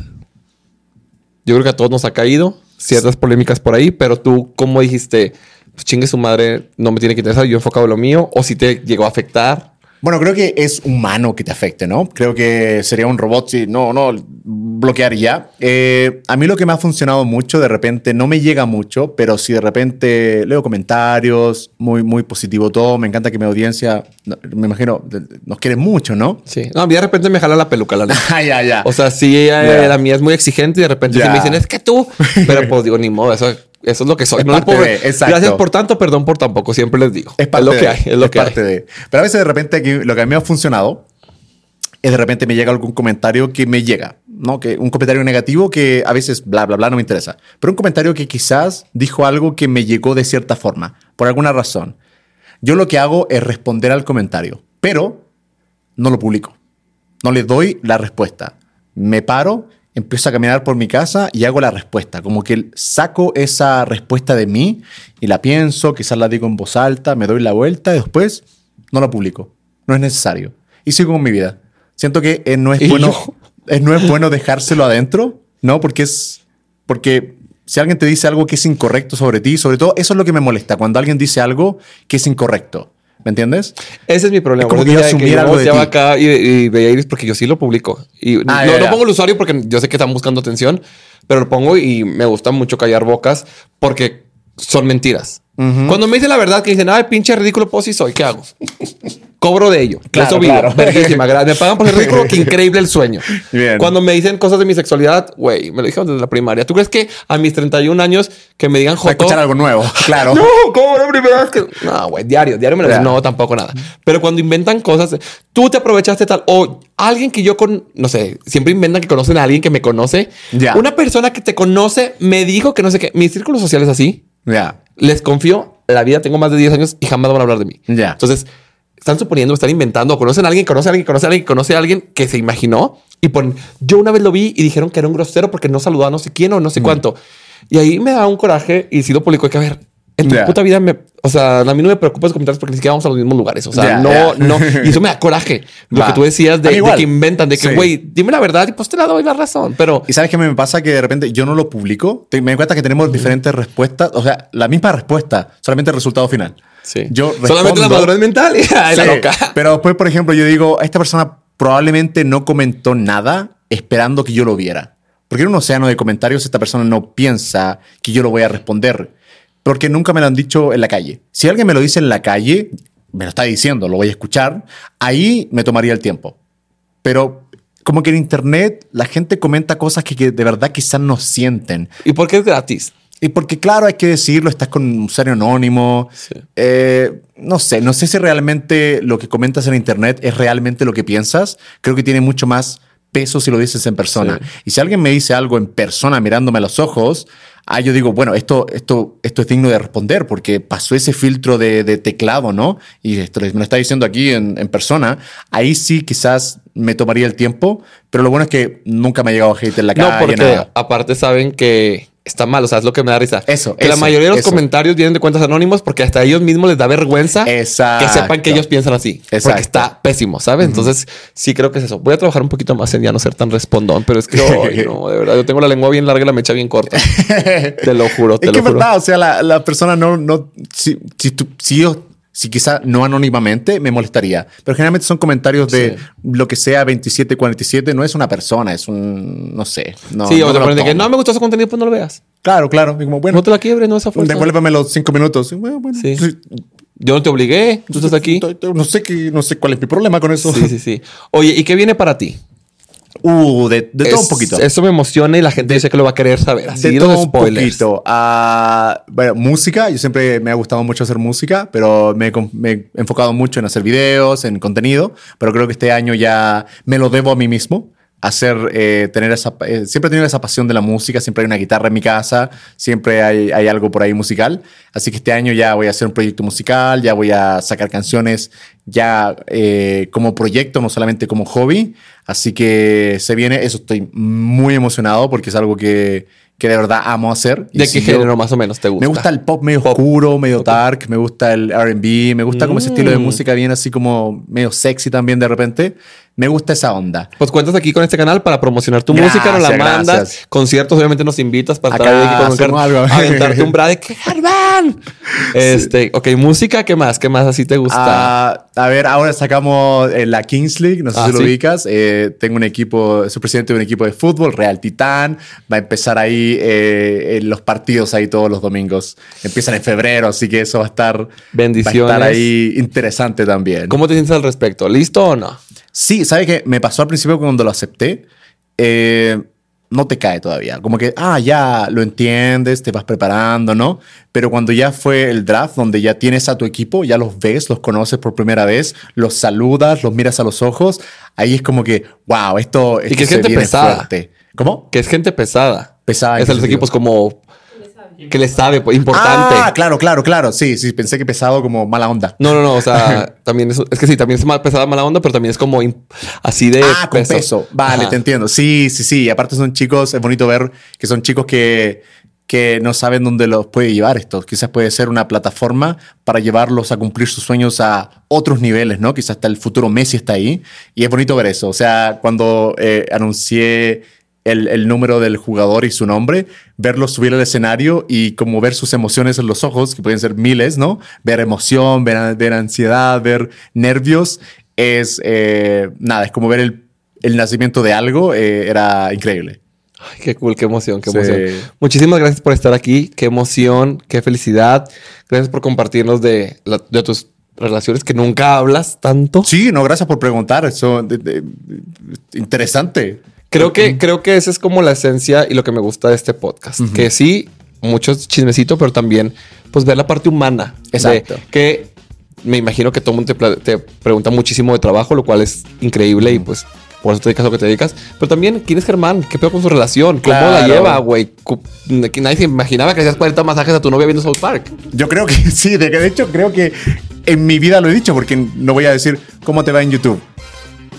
Yo creo que a todos nos ha caído ciertas polémicas por ahí, pero tú, ¿cómo dijiste? Pues chingue su madre, no me tiene que interesar, yo he enfocado en lo mío. O si te llegó a afectar. Bueno, creo que es humano que te afecte, ¿no? Creo que sería un robot si no, no, bloquear y ya. Eh, a mí lo que me ha funcionado mucho, de repente, no me llega mucho, pero si de repente leo comentarios, muy, muy positivo todo, me encanta que mi audiencia, no, me imagino, de- nos quiere mucho, ¿no? Sí. No, a mí de repente me jala la peluca, la neta. Ah, ya, ya. O sea, sí, eh, Ya. la mía es muy exigente y de repente sí Ya. me dicen, es que tú. Pero pues digo, ni modo, eso, eso es lo que soy. Es No le parte puedo- de- exacto. Gracias por tanto, perdón por tan poco. Siempre les digo. Es parte lo que de, hay, es lo que parte hay. de. Pero a veces de repente aquí, lo que a mí me ha funcionado es de repente me llega algún comentario que me llega, ¿no? Que un comentario negativo que a veces bla, bla, bla no me interesa. Pero un comentario que quizás dijo algo que me llegó de cierta forma, por alguna razón. Yo lo que hago es responder al comentario, pero no lo publico. No le doy la respuesta. Me paro, empiezo a caminar por mi casa y hago la respuesta. Como que saco esa respuesta de mí y la pienso, quizás la digo en voz alta, me doy la vuelta y después no la publico. No es necesario. Y sigo con mi vida. Siento que eh, no es ¿Y bueno, yo? eh, no es bueno dejárselo adentro, ¿no? Porque es... Porque si alguien te dice algo que es incorrecto sobre ti, sobre todo, eso es lo que me molesta, cuando alguien dice algo que es incorrecto. ¿Me entiendes? Ese es mi problema. Es como Por que eso yo dije asumiera yo algo de volteaba ti. acá y, y veía Iris porque yo sí lo publico. Y Ah, no, ya, no ya. pongo el usuario porque yo sé que están buscando atención, pero lo pongo y me gusta mucho callar bocas porque son mentiras. Cuando me dicen la verdad que dicen, ay, pinche ridículo, pues sí soy, ¿qué hago? Cobro de ello. Claro, Eso vivo. claro. Verguísima. gra- Me pagan por ser ridículo, que increíble el sueño. Bien. Cuando me dicen cosas de mi sexualidad, güey, me lo dijeron desde la primaria. ¿Tú crees que a mis treinta y un años que me digan Para joto? escuchar algo nuevo, claro. No, ¿cómo la primera vez que...? No, güey, diario, diario me lo dicen. Ya. No, tampoco nada. Pero cuando inventan cosas, tú te aprovechaste tal, o alguien que yo con, no sé, siempre inventan que conocen a alguien que me conoce. Ya. Una persona que te conoce me dijo que no sé qué. Mis círculos sociales así, Ya. les confío la vida, tengo más de diez años y jamás van a hablar de mí. Ya. Entonces, están suponiendo, están inventando, o conocen a alguien, conoce a alguien, conoce a alguien, conoce a alguien que se imaginó y ponen, yo una vez lo vi y dijeron que era un grosero porque no saludaba a no sé quién o no sé cuánto. Y ahí me da un coraje y si lo publico, hay que ver, En tu Yeah. puta vida me... O sea, a mí no me preocupa los comentarios porque ni siquiera vamos a los mismos lugares. O sea, Yeah, no, yeah. no. Y eso me da coraje. Lo Va. que tú decías A mí de, de igual. que inventan, de que, Sí. güey, dime la verdad y pues te la doy la razón. Pero... Y sabes que me pasa que de repente yo no lo publico. Te- Me doy cuenta que tenemos diferentes respuestas. O sea, la misma respuesta, solamente el resultado final. Sí. Yo Solamente la respondo- madurez mental y ay, la Sí, loca. Pero después, por ejemplo, yo digo, esta persona probablemente no comentó nada esperando que yo lo viera. Porque en un océano de comentarios esta persona no piensa que yo lo voy a responder. Porque nunca me lo han dicho en la calle. Si alguien me lo dice en la calle, me lo está diciendo, lo voy a escuchar, ahí me tomaría el tiempo. Pero como que en internet la gente comenta cosas que, que de verdad quizás no sienten. ¿Y por qué es gratis? Y porque, claro, hay que decirlo, estás con un usuario anónimo. Sí. Eh, no sé, no sé si realmente lo que comentas en internet es realmente lo que piensas. Creo que tiene mucho más peso si lo dices en persona. Sí. Y si alguien me dice algo en persona mirándome a los ojos, ah, yo digo, bueno, esto, esto, esto es digno de responder porque pasó ese filtro de, de teclado, ¿no? Y esto me lo está diciendo aquí en, en persona. Ahí sí quizás me tomaría el tiempo, pero lo bueno es que nunca me ha llegado hate en la No, calle. porque nada. aparte saben que está mal. O sea, es lo que me da risa. Eso, Que la eso, mayoría de los eso. comentarios vienen de cuentas anónimos porque hasta a ellos mismos les da vergüenza Exacto. que sepan que ellos piensan así. Exacto. Porque está pésimo, ¿sabes? Entonces, sí creo que es eso. Voy a trabajar un poquito más en ya no ser tan respondón, pero es que, ay, no, de verdad, yo tengo la lengua bien larga y la mecha bien corta. Te lo juro, te Es lo que es juro. verdad, o sea, la, la persona no, no, si, si, tú- si yo, si quizá no anónimamente, me molestaría. Pero generalmente son comentarios de Sí. lo que sea veintisiete cuarenta y siete, no es una persona, es un, no sé. No, sí, no o me te lo ponen de que tomo. no me gustó ese contenido, pues no lo veas. Claro, claro. Y como, bueno, No te la quiebres, no esa fuerza. devuélveme los cinco minutos. Y bueno, bueno, Sí. sí. Yo no te obligué, tú estás aquí. No sé, qué, no sé cuál es mi problema con eso. Sí, sí, sí. Oye, ¿y qué viene para ti? Uh, de, de todo Es- un poquito. Eso me emociona y la gente dice que lo va a querer saber. Así De los todo un spoilers. poquito. Ah, bueno, música. Yo siempre me ha gustado mucho hacer música, pero me, he con- me he enfocado mucho en hacer videos, en contenido. Pero creo que este año ya me lo debo a mí mismo. Hacer, eh, tener esa, eh, siempre he tenido esa pasión de la música. Siempre hay una guitarra en mi casa. Siempre hay, hay algo por ahí musical. Así que este año ya voy a hacer un proyecto musical. Ya voy a sacar canciones ya eh, como proyecto, no solamente como hobby. Así que se viene. Eso estoy muy emocionado porque es algo que, que de verdad amo hacer. Y ¿De si qué yo- género más o menos te gusta? Me gusta el pop medio Pop. oscuro, medio dark. Me gusta el R and B. Me gusta como ese estilo de música bien así como medio sexy también de repente. Me gusta esa onda. Pues cuentas aquí con este canal para promocionar tu Gracias, música, nos la mandas. gracias. Conciertos, obviamente nos invitas para Acá estar ahí con un hacemos car- algo. a aventarte un bra de que Germán. Este, ok, música, ¿qué más? ¿Qué más así te gusta? Ah, a ver, ahora sacamos eh, la Kings League, no sé Ah, si lo sí. ubicas. Eh, tengo un equipo, soy presidente de un equipo de fútbol, Real Titán. Va a empezar ahí eh, en los partidos ahí todos los domingos. Empiezan en febrero, así que eso va a estar, Bendiciones. va a estar ahí interesante también. ¿Cómo te sientes al respecto? ¿Listo o no? Sí, ¿sabes qué? Me pasó al principio cuando lo acepté. eh, no te cae todavía. Como que, ah, ya lo entiendes, te vas preparando, ¿no? Pero cuando ya fue el draft, donde ya tienes a tu equipo, ya los ves, los conoces por primera vez, los saludas, los miras a los ojos, ahí es como que, wow, esto, esto que es se gente viene pesada. fuerte. ¿Cómo? Que es gente pesada. Pesada, ¿en Es qué a los sentido? equipos como que les sabe, pues, importante. Ah, claro, claro, claro. Sí, sí, pensé que pesado como mala onda. No, no, no. O sea, también es, es que sí, también es más pesada, mala onda, pero también es como imp- así de Ah, con peso. Vale, Ajá. te entiendo. Sí, sí, sí. Y aparte son chicos, es bonito ver que son chicos que, que no saben dónde los puede llevar esto. Quizás puede ser una plataforma para llevarlos a cumplir sus sueños a otros niveles, ¿no? Quizás hasta el futuro Messi está ahí. Y es bonito ver eso. O sea, cuando eh, anuncié el, el número del jugador y su nombre, verlo subir al escenario y como ver sus emociones en los ojos, que pueden ser miles, ¿no? Ver emoción, ver, ver ansiedad, ver nervios, es eh, nada, es como ver el, el nacimiento de algo, eh, era increíble. Ay, qué cool, qué emoción, qué Sí. emoción. Muchísimas gracias por estar aquí. Qué emoción, qué felicidad. Gracias por compartirnos de, la- de tus relaciones que nunca hablas tanto. Sí, no, gracias por preguntar, eso de- de- interesante. Creo que, creo que esa es como la esencia y lo que me gusta de este podcast. Que sí, mucho chismecito, pero también pues ver la parte humana. Exacto. De que me imagino que todo el mundo te, pla- te pregunta muchísimo de trabajo, lo cual es increíble y pues por eso te dedicas a lo que te dedicas. Pero también, ¿quién es Germán? ¿Qué pedo con su relación? ¿Cómo la Claro. lleva, güey? Cu- Que nadie se imaginaba que hacías cuarenta masajes a tu novia viendo South Park. Yo creo que sí, de, de hecho creo que en mi vida lo he dicho porque no voy a decir cómo te va en YouTube.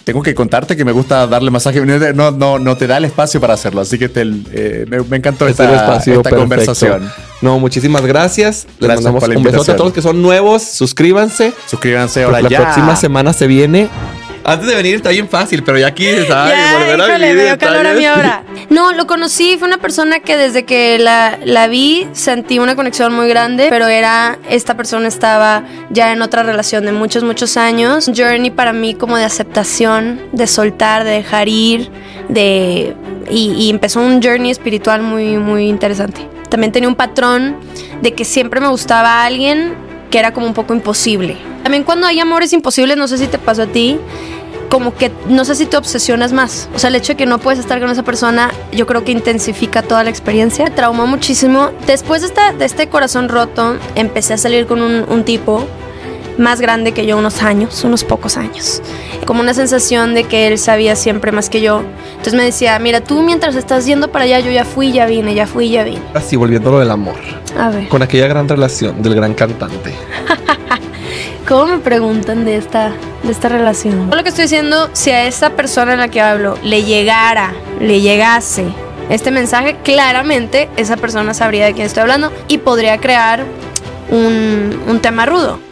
tengo que contarte que me gusta darle masaje. No, no, no te da el espacio para hacerlo, así que te, eh, me, me encantó Este esta, espacio esta conversación. No, muchísimas gracias. Les Gracias mandamos por la un besote a invitación. todos los que son nuevos. Suscríbanse. Suscríbanse ahora Porque ya. la próxima semana se viene. Antes de venir está bien fácil, pero ya aquí ¿sabes? Ya, volver a híjole, vivir me dio calor a mí detalles. ahora. No, lo conocí, fue una persona que desde que la, la vi sentí una conexión muy grande, pero era, esta persona estaba ya en otra relación de muchos, muchos años. Journey para mí como de aceptación, de soltar, de dejar ir, de y, y empezó un journey espiritual muy, muy interesante. También tenía un patrón de que siempre me gustaba a alguien que era como un poco imposible. También cuando hay amores imposibles, no sé si te pasó a ti, como que no sé si te obsesionas más. O sea, el hecho de que no puedes estar con esa persona, yo creo que intensifica toda la experiencia. Me traumó muchísimo. Después de, esta, de este corazón roto, empecé a salir con un, un tipo más grande que yo, unos años, unos pocos años. Como una sensación de que él sabía siempre más que yo. Entonces me decía, mira, tú mientras estás yendo para allá, yo ya fui, ya vine, ya fui, ya vine. Así, volviendo a lo del amor. A ver, Con aquella gran relación del gran cantante. ¿cómo me preguntan de esta, de esta relación? Todo lo que estoy diciendo, si a esa persona en la que hablo le llegara, le llegase este mensaje, claramente esa persona sabría de quién estoy hablando y podría crear un, un tema rudo.